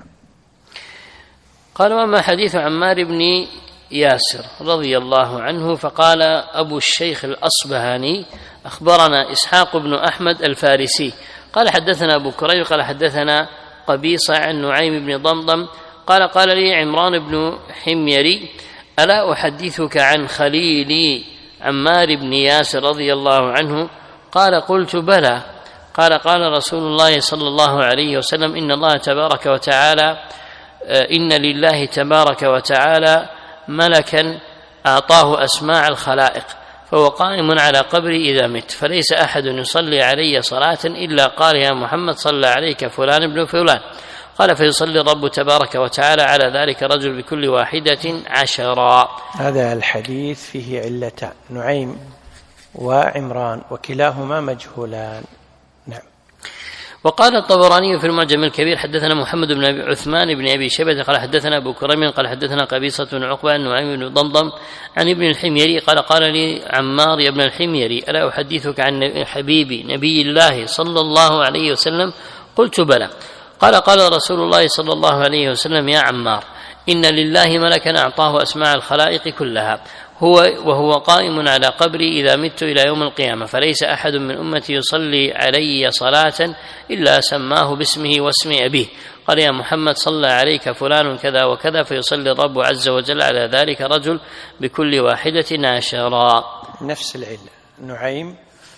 قال: وأما حديث عمار بن ياسر رضي الله عنه فقال أبو الشيخ الأصبهاني: أخبرنا إسحاق بن أحمد الفارسي قال حدثنا أبو كريب قال حدثنا قبيصة عن نعيم بن ضمضم قال: قال لي عمران بن حميري: ألا أحدثك عن خليلي عمار بن ياسر رضي الله عنه؟ قال: قلت: بلى. قال: قال رسول الله صلى الله عليه وسلم: إن الله تبارك وتعالى إن لله تبارك وتعالى ملكا أعطاه أسماع الخلائق، فهو قائم على قبري إذا مت، فليس أحد يصلي علي صلاة إلا قال: يا محمد صلى عليك فلان ابن فلان. قال: فيصلي الرب تبارك وتعالى على ذلك رجل بكل واحدة عشرا. هذا الحديث فيه علتان: نعيم وعمران، وكلاهما مجهولان. نعم. وقال الطبراني في المعجم الكبير: حدثنا محمد بن أبي عثمان بن أبي شيبة قال حدثنا أبو كريم قال حدثنا قبيصة بن عقبة عن نعيم بن ضمضم عن ابن الحميري قال: قال لي عمار يا ابن الحميري: ألا أحدثك عن حبيبي نبي الله صلى الله عليه وسلم؟ قلت: بلى. قال: قال رسول الله صلى الله عليه وسلم: يا عمار، إن لله ملكا أعطاه أسماع الخلائق كلها، هو وهو قائم على قبري إذا مت إلى يوم القيامة، فليس أحد من أمتي يصلي علي صلاة إلا سماه باسمه واسم أبيه. قال: يا محمد صلى عليك فلان كذا وكذا، فيصلي الرب عز وجل على ذلك رجل بكل واحدة عشرا. نفس العلة، نعيم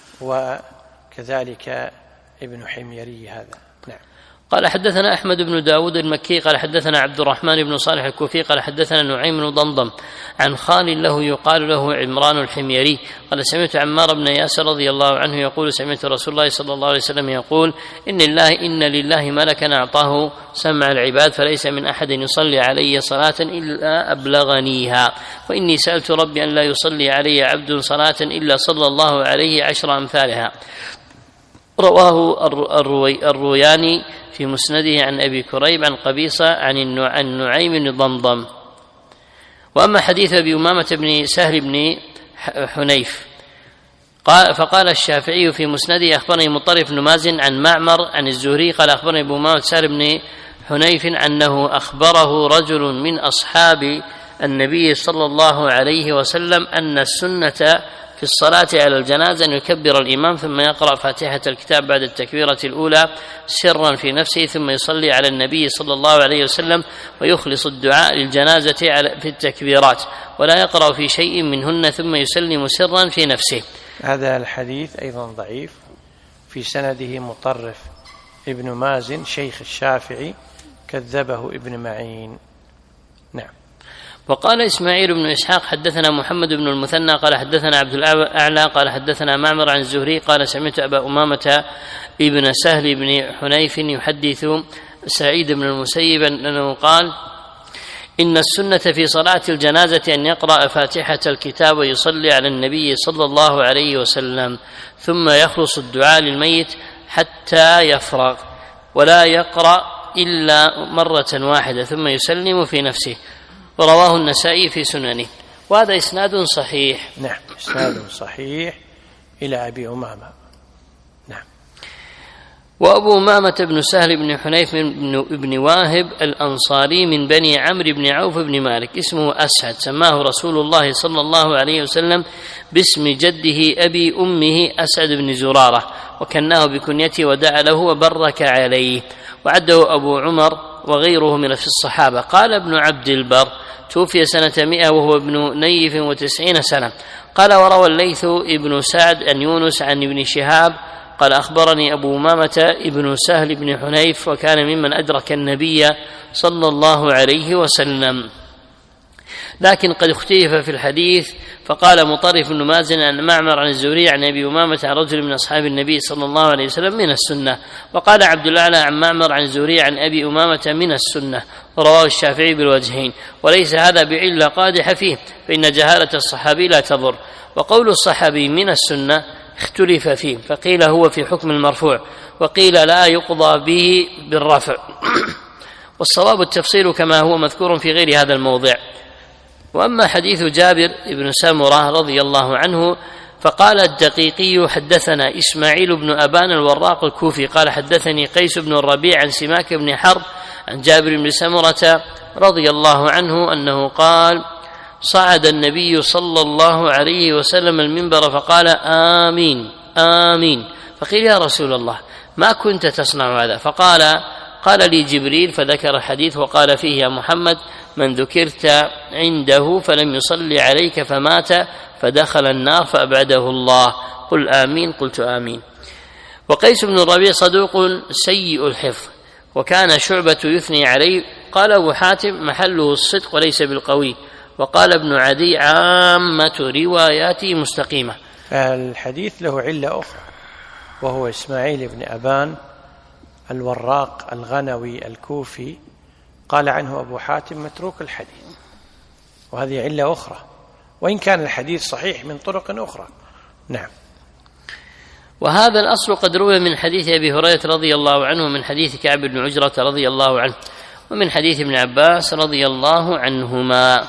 وكذلك ابن حميري هذا. نعم. قال: حدثنا أحمد بن داود المكي قال حدثنا عبد الرحمن بن صالح الكوفي قال حدثنا نعيم بن ضمضم عن خال له يقال له عمران الحميري قال: سمعت عمار بن ياسر رضي الله عنه يقول: سمعت رسول الله صلى الله عليه وسلم يقول: إن لله إن لله ملكا أعطاه سمع العباد، فليس من أحد يصلي علي صلاة إلا أبلغنيها، وإني سألت ربي أن لا يصلي علي عبد صلاة إلا صلى الله عليه عشر أمثالها. رواه الروي الروياني في مسنده عن أبي كريب عن قبيصة عن النعيم بن ضمضم. وأما حديث أبي أمامة بن سهل بن حنيف قال: فقال الشافعي في مسنده: أخبرني مطرف بن مازن عن معمر عن الزهري قال: أخبرني أبو أمامة سهل بن حنيف أنه أخبره رجل من أصحاب النبي صلى الله عليه وسلم أن السنة في الصلاة على الجنازة أن يكبر الإمام ثم يقرأ فاتحة الكتاب بعد التكبيرة الأولى سرا في نفسه، ثم يصلي على النبي صلى الله عليه وسلم ويخلص الدعاء للجنازة في التكبيرات، ولا يقرأ في شيء منهن، ثم يسلم سرا في نفسه. هذا الحديث أيضا ضعيف، في سنده مطرف ابن مازن شيخ الشافعي كذبه ابن معين. نعم. وقال إسماعيل بن إسحاق حدثنا محمد بن المثنى قال حدثنا عبد الأعلى قال حدثنا معمر عن الزهري قال: سمعت أبا أمامة ابن سهل بن حنيف يحدث سعيد بن المسيب أنه قال: إن السنة في صلاة الجنازة أن يقرأ فاتحة الكتاب ويصلي على النبي صلى الله عليه وسلم، ثم يخلص الدعاء للميت حتى يفرغ، ولا يقرأ إلا مرة واحدة، ثم يسلم في نفسه. ورواه النسائي في سننه. وهذا إسناد صحيح. نعم، إسناد صحيح إلى أبي أمامة. نعم. وأبو أمامة بن سهل بن حنيف بن واهب الأنصاري من بني عمرو بن عوف بن مالك، اسمه أسعد، سماه رسول الله صلى الله عليه وسلم باسم جده أبي أمه أسعد بن زرارة، وكناه بكنيته ودعا له وبرك عليه، وعده أبو عمر وغيره من في الصحابة. قال ابن عبد البر: توفي سنة مئة وهو ابن نيف وتسعين سنة. قال: وروى الليث ابن سعد عن يونس عن ابن شهاب قال: أخبرني أبو أمامة ابن سهل بن حنيف، وكان ممن أدرك النبي صلى الله عليه وسلم. لكن قد اختلف في الحديث، فقال مطرف بن مازن عن معمر عن الزهري عن أبي أمامة عن رجل من أصحاب النبي صلى الله عليه وسلم من السنة، وقال عبد الأعلى عن معمر عن الزهري عن أبي أمامة من السنة، ورواه الشافعي بالوجهين، وليس هذا بعلة قادحة فيه، فإن جهالة الصحابي لا تضر. وقول الصحابي من السنة اختلف فيه، فقيل هو في حكم المرفوع، وقيل لا يقضى به بالرفع، والصواب التفصيل كما هو مذكور في غير هذا الموضع. وأما حديث جابر بن سمرة رضي الله عنه فقال الدقيقي حدثنا إسماعيل بن أبان الوراق الكوفي قال حدثني قيس بن الربيع عن سماك بن حرب عن جابر بن سمرة رضي الله عنه أنه قال صعد النبي صلى الله عليه وسلم المنبر فقال آمين آمين، فقيل يا رسول الله ما كنت تصنع هذا؟ فقال قال لي جبريل، فذكر الحديث وقال فيه يا محمد من ذكرت عنده فلم يصلي عليك فمات فدخل النار فأبعده الله، قل آمين، قلت آمين. وقيس بن الربيع صدوق سيء الحفظ، وكان شعبة يثني عليه، قال أبو حاتم محله الصدق وليس بالقوي، وقال ابن عدي عامة رواياته مستقيمة. الحديث له علة أخرى، وهو إسماعيل بن أبان الوراق الغنوي الكوفي، قال عنه أبو حاتم متروك الحديث، وهذه علة أخرى، وإن كان الحديث صحيح من طرق أخرى. نعم. وهذا الأصل قد روي من حديث أبي هريرة رضي الله عنه، من حديث كعب بن عجرة رضي الله عنه، ومن حديث ابن عباس رضي الله عنهما،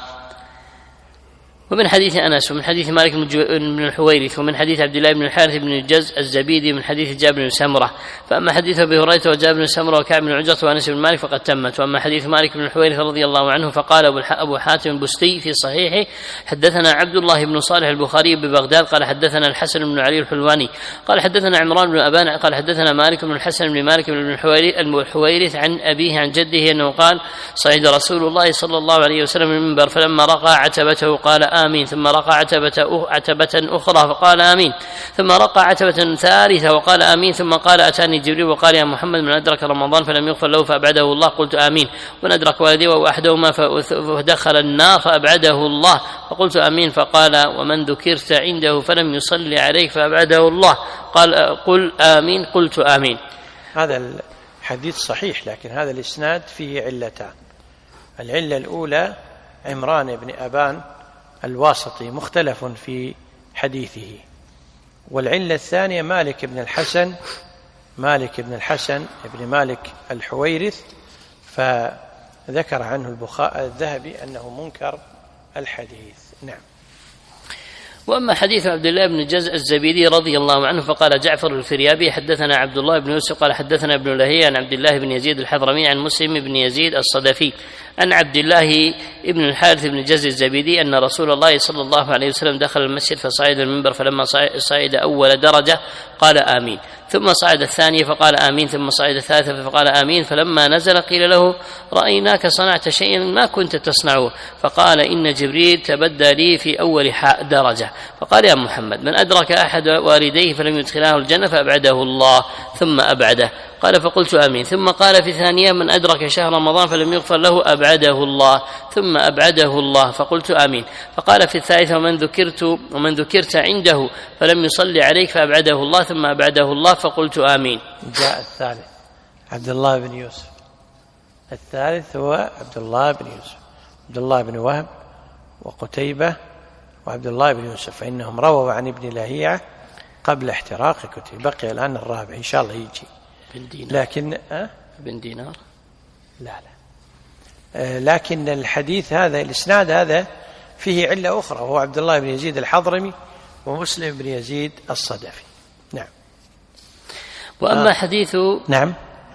ومن حديث أنس، ومن حديث مالك بن الحويرث، ومن حديث عبد الله بن الحارث بن الجز الزبيدي، من حديث جابر بن سمرة. فأما حديث أبي هريرة وجابر بن سمرة وكعب بن عجرة وأنس بن مالك فقد تمت. وأما حديث مالك بن الحويرث رضي الله عنه فقال أبو حاتم البستي في صحيحه حدثنا عبد الله بن صالح البخاري ببغداد قال حدثنا الحسن بن علي الحلواني قال حدثنا عمران بن أبان قال حدثنا مالك بن الحسن بن مالك بن الحويرث عن أبيه عن جده أنه قال صعد رسول الله صلى الله عليه وسلم المنبر فلما رقى عتبته قال آمين، ثم رقى عتبة, عتبة أخرى فقال آمين، ثم رقى عتبة ثالثة وقال آمين، ثم قال أتاني جبريل وقال يا محمد من أدرك رمضان فلم يغفر له فأبعده الله، قلت آمين، ومن أدرك والديه وهو أحدهما فدخل النار فأبعده الله، فقلت آمين، فقال ومن ذكرت عنده فلم يصلي عليك فأبعده الله، قال قل آمين، قلت آمين. هذا الحديث صحيح، لكن هذا الإسناد فيه علتان. العلة الأولى عمران بن أبان الواسطي مختلف في حديثه، والعلة الثانية مالك بن الحسن مالك بن الحسن بن مالك الحويرث، فذكر عنه البخاري الذهبي أنه منكر الحديث. نعم. وأما حديث عبد الله بن جزء الزبيدي رضي الله عنه فقال جعفر الفريابي حدثنا عبد الله بن يوسف قال حدثنا ابن لهيعة عن عبد الله بن يزيد الحضرمي عن مسلم بن يزيد الصدفي عن عبد الله بن الحارث بن جزء الزبيدي أن رسول الله صلى الله عليه وسلم دخل المسجد فصعد المنبر، فلما صعد أول درجة قال آمين، ثم صعد الثانية فقال آمين، ثم صعد الثالثة فقال آمين، فلما نزل قيل له رأيناك صنعت شيئا ما كنت تصنعه، فقال إن جبريل تبدى لي في أول درجة، فقال يا محمد من أدرك أحد والديه فلم يدخله الجنة فأبعده الله ثم أبعده، قال فقلت آمين، ثم قال في ثانية من أدرك شهر رمضان فلم يغفر له أبعده الله ثم أبعده الله، فقلت آمين، فقال في الثالثة ومن ذكرت ومن ذكرت عنده فلم يصلي عليك فأبعده الله ثم أبعده الله، فقلت آمين. جاء الثالث عبد الله بن يوسف، الثالث هو عبد الله بن يوسف، عبد الله بن وهب وقتيبة وعبد الله بن يوسف، فإنهم رووا عن ابن لهيعة قبل احتراق كتب. بقي الآن الرابع إن شاء الله يجي بن دينار. لكن أه؟ بن دينار لا لا أه لكن الحديث هذا الإسناد هذا فيه علة أخرى، وهو عبد الله بن يزيد الحضرمي ومسلم بن يزيد الصدفي. نعم. وأما آه. حديث نعم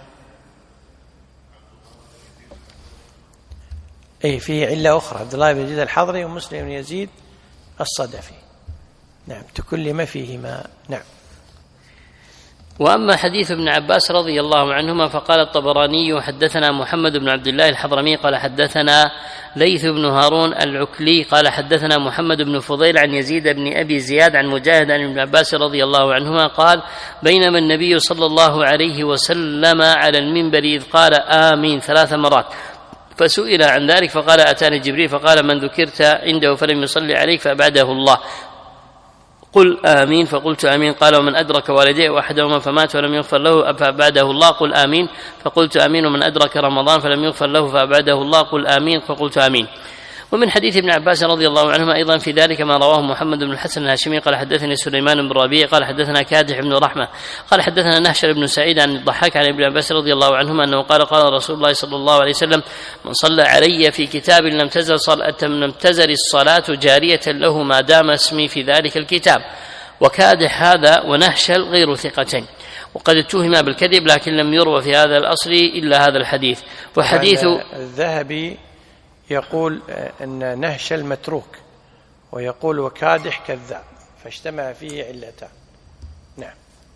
أي فيه علة أخرى، عبد الله بن يزيد الحضرمي ومسلم بن يزيد الصدفي. نعم، تكلم فيهما. نعم. وأما حديث ابن عباس رضي الله عنهما فقال الطبراني حدثنا محمد بن عبد الله الحضرمي قال حدثنا ليث بن هارون العكلي قال حدثنا محمد بن فضيل عن يزيد بن أبي زياد عن مجاهد عن ابن عباس رضي الله عنهما قال بينما النبي صلى الله عليه وسلم على المنبر إذ قال آمين ثلاث مرات فسئل عن ذلك فقال أتاني جبريل فقال من ذكرت عنده فلم يصلي عليك فأبعده الله قل آمين فقلت آمين قال ومن أدرك والديه وأحدهما فمات ولم يغفر له فأبعده الله قل آمين فقلت آمين ومن أدرك رمضان فلم يغفر له فأبعده الله قل آمين فقلت آمين. ومن حديث ابن عباس رضي الله عنهما أيضا في ذلك ما رواه محمد بن الحسن الهاشمي قال حدثني سليمان بن ربيع قال حدثنا كادح بن رحمة قال حدثنا نهشل بن سعيد عن الضحاك عن ابن عباس رضي الله عنهما أنه قال قال رسول الله صلى الله عليه وسلم من صلى علي في كتاب لم تزل صلاة لم تزل الصلاة جارية له ما دام اسمي في ذلك الكتاب. وكادح هذا ونهشل غير ثقتين وقد اتهما بالكذب لكن لم يروى في هذا الأصل إلا هذا الحديث. وحديث الذهبي يقول أن نهشل متروك ويقول وكادح كذاب فاجتمع فيه علتان. نعم.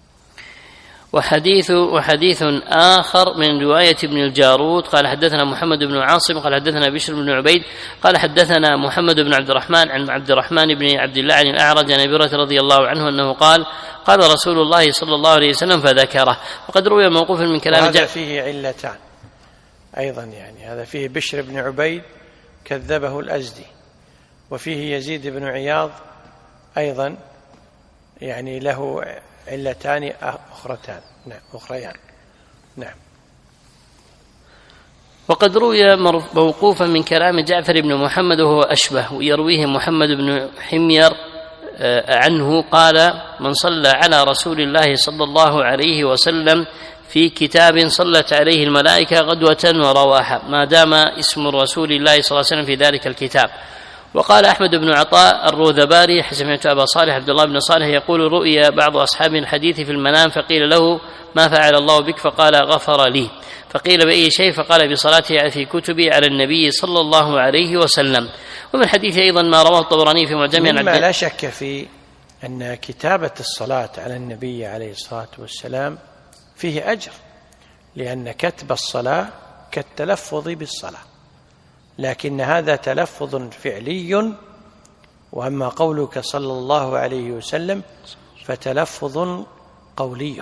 وحديث وحديث آخر من رواية ابن الجارود قال حدثنا محمد بن عاصم قال حدثنا بشر بن عبيد قال حدثنا محمد بن عبد الرحمن عن عبد الرحمن بن عبد الله عن الأعرج عن أبي هريرة رضي الله عنه أنه قال قال رسول الله صلى الله عليه وسلم فذكره. وقد روي موقوفا من كلام هذا فيه علتان أيضا، يعني هذا فيه بشر بن عبيد كذبه الأزدي وفيه يزيد بن عياض أيضا يعني له علتان أخرتان. نعم أخريان. نعم. وقد روي موقوفا من كلام جعفر بن محمد وهو أشبه ويرويه محمد بن حمير عنه قال من صلى على رسول الله صلى الله عليه وسلم في كتاب صلت عليه الملائكة غدوة ورواحة ما دام اسم رسول الله صلى الله عليه وسلم في ذلك الكتاب. وقال أحمد بن عطاء الروذباري سمعت أبا صالح عبد الله بن صالح يقول رؤيا بعض أصحاب الحديث في المنام فقيل له ما فعل الله بك فقال غفر لي فقيل بأي شيء فقال بصلاته في كتبي على النبي صلى الله عليه وسلم. ومن حديث أيضا ما رواه الطبراني في معجم مما لا شك في أن كتابة الصلاة على النبي عليه الصلاة والسلام فيه أجر، لأن كتب الصلاة كالتلفظ بالصلاة، لكن هذا تلفظ فعلي، وأما قولك صلى الله عليه وسلم فتلفظ قولي،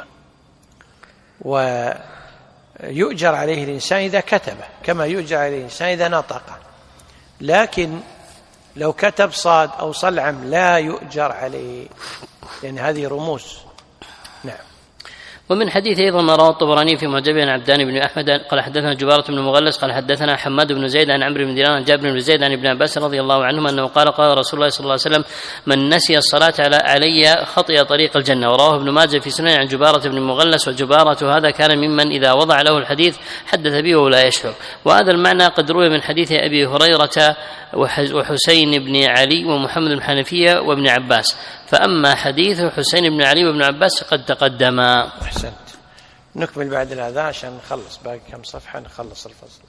ويؤجر عليه الإنسان إذا كتبه كما يؤجر عليه الإنسان إذا نطق، لكن لو كتب صاد أو صلعم لا يؤجر عليه لأن هذه رموز. نعم. ومن حديث أيضا ما رواه الطبراني في معجم عن عبدان بن أحمد قال حدثنا جبارة بن مغلس قال حدثنا حماد بن زيد عن عمرو بن دينار عن جابر بن زيد عن ابن عباس رضي الله عنهما أنه قال قال رسول الله صلى الله عليه وسلم من نسي الصلاة علي خطئ طريق الجنة. ورواه ابن ماجه في سنن عن جبارة بن مغلس، وجبارة هذا كان ممن إذا وضع له الحديث حدث به ولا يشعر. وهذا المعنى قد روي من حديث أبي هريرة وحسين بن علي ومحمد بن حنفية وابن عباس، فأما حديث حسين بن علي وابن عباس قد تقدم. أحسنت. نكمل بعد الأذان عشان نخلص باقي كم صفحة نخلص الفصل.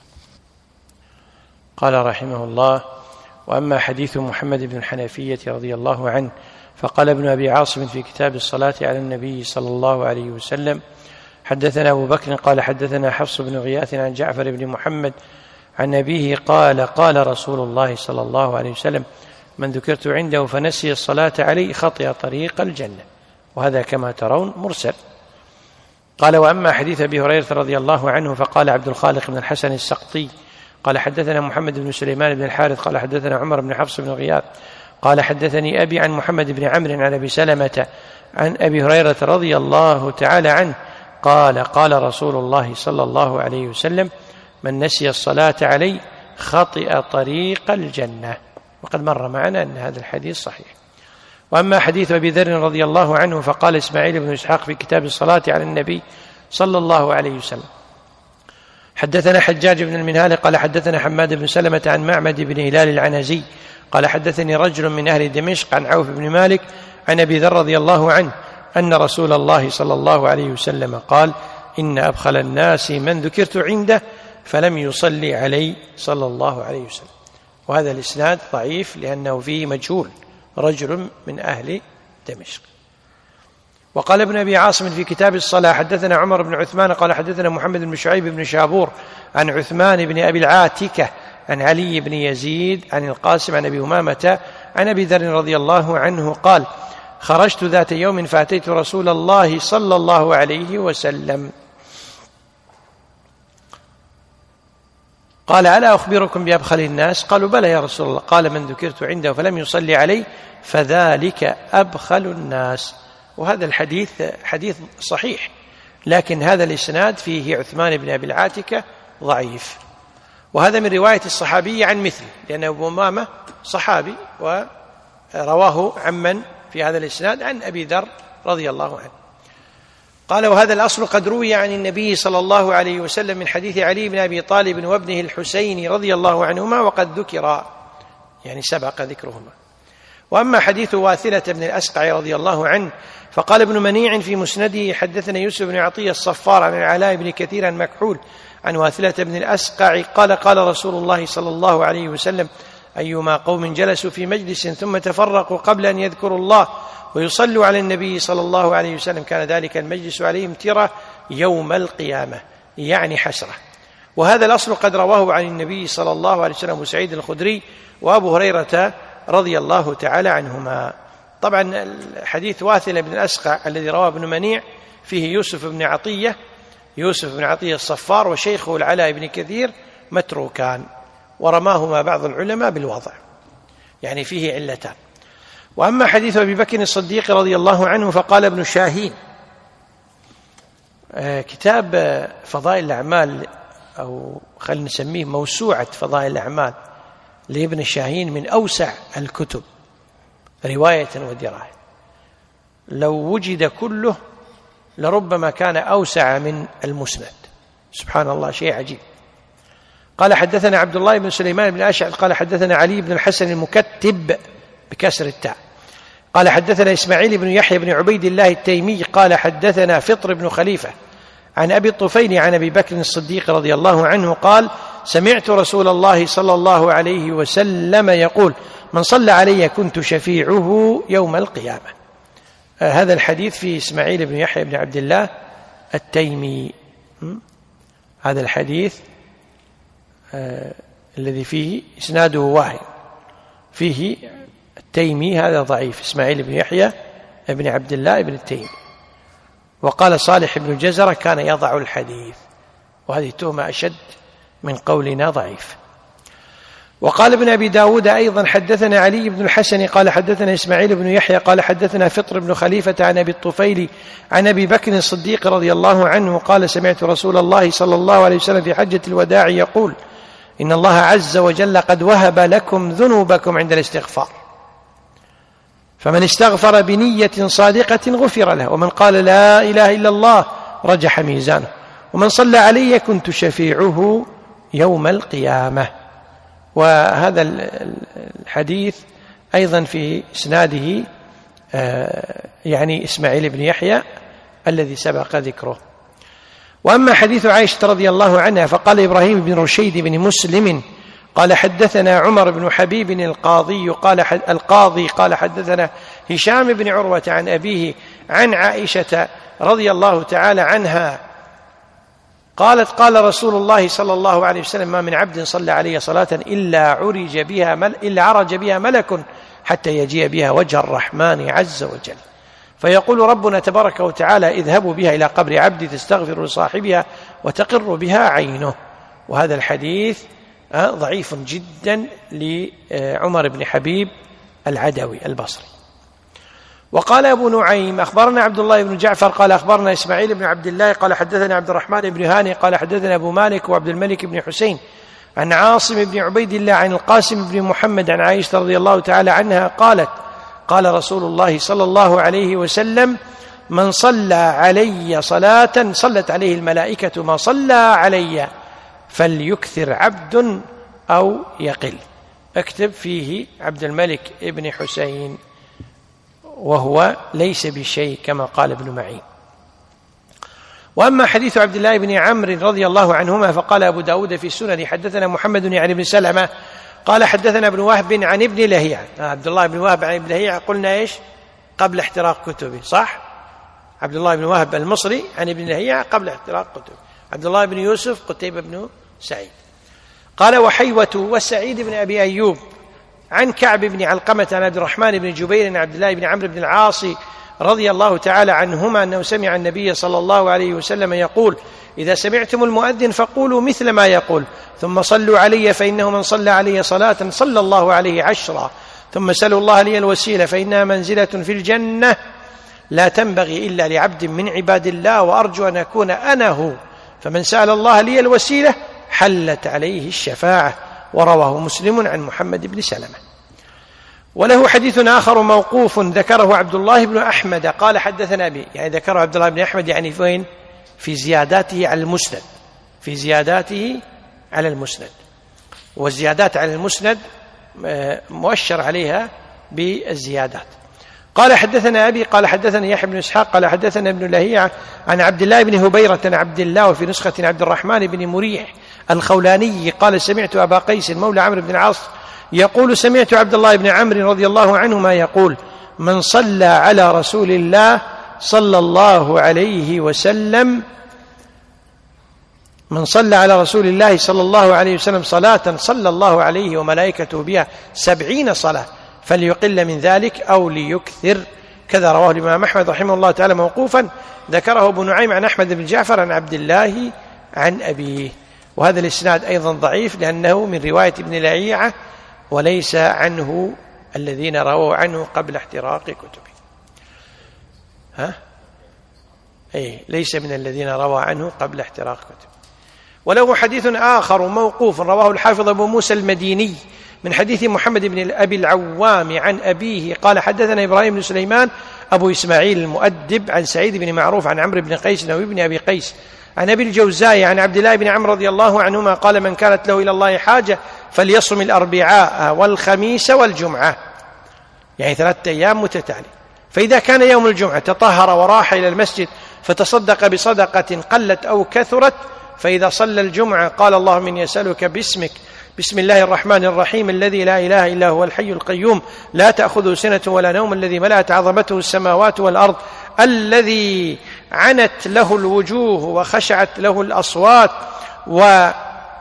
قال رحمه الله: وأما حديث محمد بن الحنفية رضي الله عنه فقال ابن أبي عاصم في كتاب الصلاة على النبي صلى الله عليه وسلم: حدثنا أبو بكر قال حدثنا حفص بن غياث عن جعفر بن محمد عن أبيه قال قال رسول الله صلى الله عليه وسلم: من ذكرت عنده فنسي الصلاة عليه خطئ طريق الجنة. وهذا كما ترون مرسل. قال: وأما حديث أبي هريرة رضي الله عنه فقال عبد الخالق بن الحسن السقطي قال حدثنا محمد بن سليمان بن الحارث قال حدثنا عمر بن حفص بن غياث قال حدثني أبي عن محمد بن عمرو عن أبي سلمة عن أبي هريرة رضي الله تعالى عنه قال قال رسول الله صلى الله عليه وسلم: من نسي الصلاة علي خطئ طريق الجنة. وقد مر معنا أن هذا الحديث صحيح. وأما حديث أبي ذر رضي الله عنه فقال إسماعيل بن إسحاق في كتاب الصلاة على النبي صلى الله عليه وسلم: حدثنا حجاج بن المنهال قال حدثنا حماد بن سلمة عن معمد بن هلال العنزي قال حدثني رجل من أهل دمشق عن عوف بن مالك عن أبي ذر رضي الله عنه أن رسول الله صلى الله عليه وسلم قال: إن أبخل الناس من ذكرت عنده فلم يصلي علي صلى الله عليه وسلم. وهذا الإسناد ضعيف لأنه فيه مجهول رجل من أهل دمشق. وقال ابن أبي عاصم في كتاب الصلاة حدثنا عمر بن عثمان قال حدثنا محمد بن شعيب بن شابور عن عثمان بن أبي العاتكة عن علي بن يزيد عن القاسم عن أبي أمامة عن أبي ذر رضي الله عنه قال: خرجت ذات يوم فأتيت رسول الله صلى الله عليه وسلم. قال ألا أخبركم بأبخل الناس؟ قالوا بلى يا رسول الله. قال من ذكرت عنده فلم يصلي عليه فذلك أبخل الناس. وهذا الحديث حديث صحيح، لكن هذا الإسناد فيه عثمان بن أبي العاتكة ضعيف، وهذا من رواية الصحابي عن مثله، لأن أبو أمامة صحابي ورواه عمن في هذا الإسناد عن أبي ذر رضي الله عنه. قال وهذا الأصل قد روي عن النبي صلى الله عليه وسلم من حديث علي بن أبي طالب وابنه الحسين رضي الله عنهما وقد ذكر، يعني سبق ذكرهما. وأما حديث واثلة بن الأسقع رضي الله عنه فقال ابن منيع في مسنده حدثنا يوسف بن عطية الصفار عن العلاء بن كثير عن مكحول عن واثلة بن الأسقع قال قال رسول الله صلى الله عليه وسلم أيما قوم جلسوا في مجلس ثم تفرقوا قبل أن يذكروا الله ويصلوا على النبي صلى الله عليه وسلم كان ذلك المجلس عليهم ترة يوم القيامة، يعني حسرة. وهذا الأصل قد رواه عن النبي صلى الله عليه وسلم سعيد الخدري وأبو هريرة رضي الله تعالى عنهما. طبعا حديث واثلة بن الأسقع الذي رواه ابن منيع فيه يوسف بن عطية يوسف بن عطية الصفار وشيخه العلاء بن كثير متروكان، ورماهما بعض العلماء بالوضع، يعني فيه علتان. وأما حديث أبي بكر الصديق رضي الله عنه فقال ابن شاهين، كتاب فضائل الأعمال أو خلينا نسميه موسوعة فضائل الأعمال لابن شاهين من أوسع الكتب رواية ودراية، لو وجد كله لربما كان أوسع من المسند، سبحان الله، شيء عجيب. قال حدثنا عبد الله بن سليمان بن أشعث قال حدثنا علي بن الحسن المكتب بكسر التاء قال حدثنا إسماعيل بن يحيى بن عبيد الله التيمي قال حدثنا فطر بن خليفة عن أبي الطفيل عن أبي بكر الصديق رضي الله عنه قال سمعت رسول الله صلى الله عليه وسلم يقول من صلى علي كنت شفيعه يوم القيامة. آه هذا الحديث في إسماعيل بن يحيى بن عبد الله التيمي. هذا الحديث آه الذي فيه إسناده واحد، فيه التيمي هذا ضعيف، إسماعيل بن يحيى بن عبد الله بن التيمي. وقال صالح بن جزرة كان يضع الحديث، وهذه تهمة أشد من قولنا ضعيف. وقال ابن أبي داود أيضا حدثنا علي بن الحسن قال حدثنا إسماعيل بن يحيى قال حدثنا فطر بن خليفة عن أبي الطفيل عن أبي بكر الصديق رضي الله عنه قال سمعت رسول الله صلى الله عليه وسلم في حجة الوداع يقول إن الله عز وجل قد وهب لكم ذنوبكم عند الاستغفار، فمن استغفر بنية صادقة غفر له، ومن قال لا إله إلا الله رجح ميزانه، ومن صلى علي كنت شفيعه يوم القيامة. وهذا الحديث أيضا في إسناده يعني إسماعيل بن يحيى الذي سبق ذكره. وأما حديث عائشة رضي الله عنها فقال إبراهيم بن رشيد بن مسلم قال حدثنا عمر بن حبيب القاضي قال القاضي قال حدثنا هشام بن عروة عن أبيه عن عائشة رضي الله تعالى عنها قالت قال رسول الله صلى الله عليه وسلم ما من عبد صلى علي صلاة إلا عرج بها مل إلا عرج بها ملك حتى يجيء بها وجه الرحمن عز وجل فيقول ربنا تبارك وتعالى اذهبوا بها إلى قبر عبدي تستغفر لصاحبها وتقر بها عينه. وهذا الحديث ضعيف جدا لعمر بن حبيب العدوي البصري. وقال أبو نعيم أخبرنا عبد الله بن جعفر قال أخبرنا إسماعيل بن عبد الله قال حدثنا عبد الرحمن بن هاني قال حدثنا أبو مالك وعبد الملك بن حسين عن عاصم بن عبيد الله عن القاسم بن محمد عن عائشة رضي الله تعالى عنها قالت قال رسول الله صلى الله عليه وسلم من صلى علي صلاة صلت عليه الملائكة ما صلى علي فليكثر عبد أو يقل. اكتب فيه عبد الملك بن حسين وهو ليس بشيء كما قال ابن معين. وأما حديث عبد الله بن عمرو رضي الله عنهما فقال أبو داود في السنن حدثنا محمد يعني بن سلمة قال حدثنا ابن وهب عن ابن لهيعة. عبد الله بن وهب عن ابن لهيعة قلنا إيش قبل احتراق كتبه، صح؟ عبد الله بن وهب المصري عن ابن لهيعة قبل احتراق كتبه. عبد الله بن يوسف قتيبة بن سعيد. قال وحيوة وسعيد بن أبي أيوب عن كعب بن علقمة عن عبد الرحمن بن جبير عن عبد الله بن عمرو بن العاص رضي الله تعالى عنهما أنه سمع النبي صلى الله عليه وسلم يقول إذا سمعتم المؤذن فقولوا مثل ما يقول، ثم صلوا علي فإنه من صلى علي صلاة صلى الله عليه عشرا، ثم سلوا الله لي الوسيلة فإنها منزلة في الجنة لا تنبغي إلا لعبد من عباد الله، وأرجو أن أكون أنا هو، فمن سأل الله لي الوسيلة حلت عليه الشفاعة. ورواه مسلم عن محمد بن سلمة. وله حديث آخر موقوف ذكره عبد الله بن أحمد قال حدثنا أبي، يعني ذكره عبد الله بن أحمد يعني فين؟ في زياداته على المسند، في زياداته على المسند، والزيادات على المسند مؤشر عليها بالزيادات. قال حدثنا أبي قال حدثنا يحيى بن إسحاق قال حدثنا ابن لهيعة عن عبد الله بن هبيرة عن عبد الله، وفي نسخة عبد الرحمن بن مريح الخولاني قال سمعت أبا قيس مولى عمرو بن العاص يقول سمعت عبد الله بن عمرو رضي الله عنهما يقول من صلى على رسول الله صلى الله عليه وسلم من صلى على رسول الله صلى الله عليه وسلم صلاة صلى الله عليه وملائكته بها سبعين صلاة فليقل من ذلك أو ليكثر. كذا رواه الإمام أحمد رحمه الله تعالى موقوفا، ذكره ابن نعيم عن أحمد بن جعفر عن عبد الله عن أبيه. وهذا الإسناد أيضا ضعيف لأنه من رواية ابن لهيعة وليس عنه الذين رووا عنه قبل احتراق كتبه. ها؟ أي ليس من الذين روى عنه قبل احتراق كتبه. وله حديث آخر موقوف رواه الحافظ أبو موسى المديني من حديث محمد بن أبي العوام عن أبيه قال حدثنا إبراهيم بن سليمان أبو إسماعيل المؤدب عن سعيد بن معروف عن عمرو بن قيس أو ابن أبي قيس عن أبي الجوزاء عن عبد الله بن عمرو رضي الله عنهما قال من كانت له إلى الله حاجة فليصم الأربعاء والخميس والجمعة، يعني ثلاثة أيام متتالية. فإذا كان يوم الجمعة تطهر وراح إلى المسجد فتصدق بصدقة قلت أو كثرت، فإذا صلى الجمعة قال اللهم إني أسألك باسمك بسم الله الرحمن الرحيم الذي لا إله إلا هو الحي القيوم لا تأخذه سنة ولا نوم الذي ملأت عظمته السماوات والأرض الذي عنت له الوجوه وخشعت له الأصوات و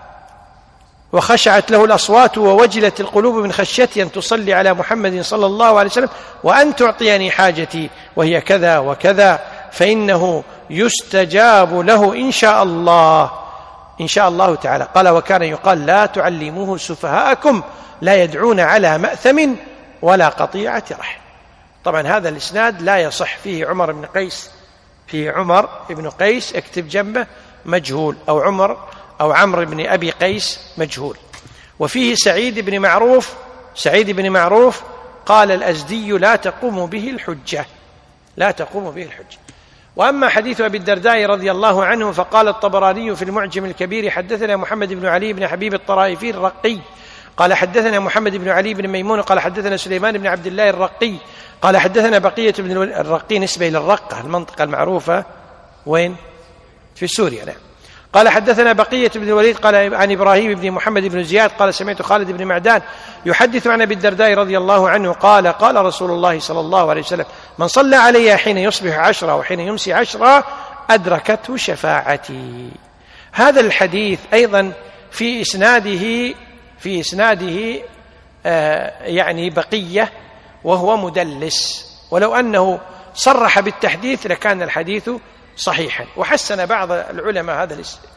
وخشعت له الأصوات ووجلت القلوب من خشيتي أن تصلي على محمد صلى الله عليه وسلم وأن تعطيني حاجتي وهي كذا وكذا فإنه يستجاب له إن شاء الله إن شاء الله تعالى. قال وكان يقال لا تعلموه سفهاءكم لا يدعون على مأثم ولا قطيعة رحم. طبعا هذا الإسناد لا يصح، فيه عمر بن قيس، فيه عمر بن قيس اكتب جنبه مجهول، أو عمر أو عمرو بن أبي قيس مجهول، وفيه سعيد بن معروف سعيد بن معروف قال الأزدي لا تقوم به الحجة لا تقوم به الحجة. وأما حديث أبي الدرداء رضي الله عنه فقال الطبراني في المعجم الكبير حدثنا محمد بن علي بن حبيب الطرائفي الرقي قال حدثنا محمد بن علي بن ميمون قال حدثنا سليمان بن عبد الله الرقي قال حدثنا بقية بن الرقي نسبة إلى الرقة المنطقة المعروفة وين؟ في سوريا. نعم. قال حدثنا بقية بن الوليد قال عن إبراهيم بن محمد بن زياد قال سمعت خالد بن معدان يحدث عن أبي الدرداء رضي الله عنه قال قال رسول الله صلى الله عليه وسلم من صلى علي حين يصبح عشرة وحين يمسي عشرة أدركته شفاعتي. هذا الحديث أيضا في إسناده في إسناده آه يعني بقية وهو مدلس، ولو أنه صرح بالتحديث لكان الحديث صحيحا. وحسن بعض العلماء هذا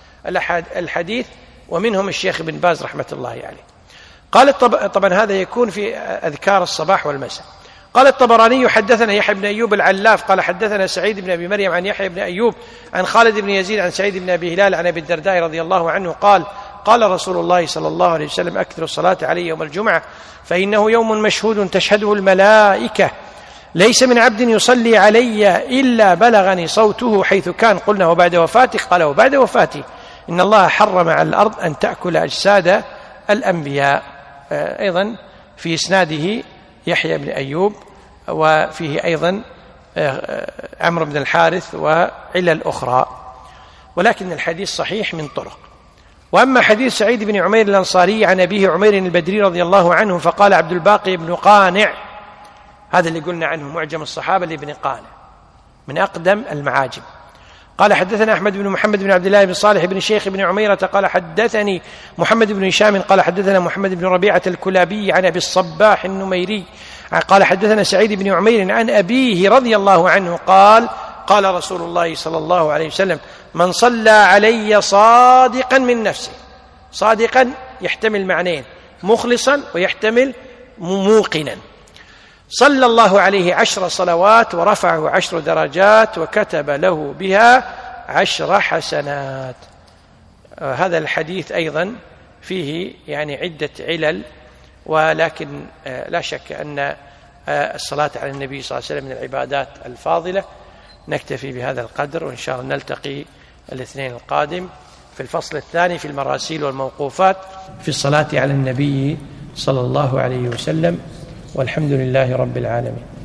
الحديث ومنهم الشيخ بن باز رحمة الله عليه. قال طبعا هذا يكون في أذكار الصباح والمساء. قال الطبراني حدثنا يحيى بن أيوب العلاف قال حدثنا سعيد بن أبي مريم عن يحيى بن أيوب عن خالد بن يزيد عن سعيد بن أبي هلال عن أبي الدرداء رضي الله عنه قال قال رسول الله صلى الله عليه وسلم أكثر الصلاة علي يوم الجمعة فإنه يوم مشهود تشهده الملائكة ليس من عبد يصلي علي إلا بلغني صوته حيث كان. قلنا وبعد وفاته؟ قال وبعد وفاته إن الله حرم على الأرض أن تأكل أجساد الأنبياء. أيضا في إسناده يحيى بن أيوب وفيه أيضا عمرو بن الحارث وعلل أخرى، ولكن الحديث صحيح من طرق. وأما حديث سعيد بن عمير الأنصاري عن أبيه عمير البدري رضي الله عنه فقال عبد الباقي بن قانع، هذا اللي قلنا عنه معجم الصحابة لابن قانع من أقدم المعاجم، قال حدثنا أحمد بن محمد بن عبد الله بن صالح بن شيخ بن عميرة قال حدثني محمد بن هشام قال حدثنا محمد بن ربيعة الكلابي عن أبي الصباح النميري قال حدثنا سعيد بن عمير عن أبيه رضي الله عنه قال قال رسول الله صلى الله عليه وسلم: من صلى علي صادقا من نفسه. صادقا يحتمل معنيين: مخلصا ويحتمل موقنا. صلى الله عليه عشر صلوات ورفعه عشر درجات وكتب له بها عشر حسنات. هذا الحديث أيضا فيه يعني عدة علل، ولكن لا شك أن الصلاة على النبي صلى الله عليه وسلم من العبادات الفاضلة. نكتفي بهذا القدر، وإن شاء الله نلتقي الاثنين القادم في الفصل الثاني في المراسيل والموقوفات في الصلاة على النبي صلى الله عليه وسلم، والحمد لله رب العالمين.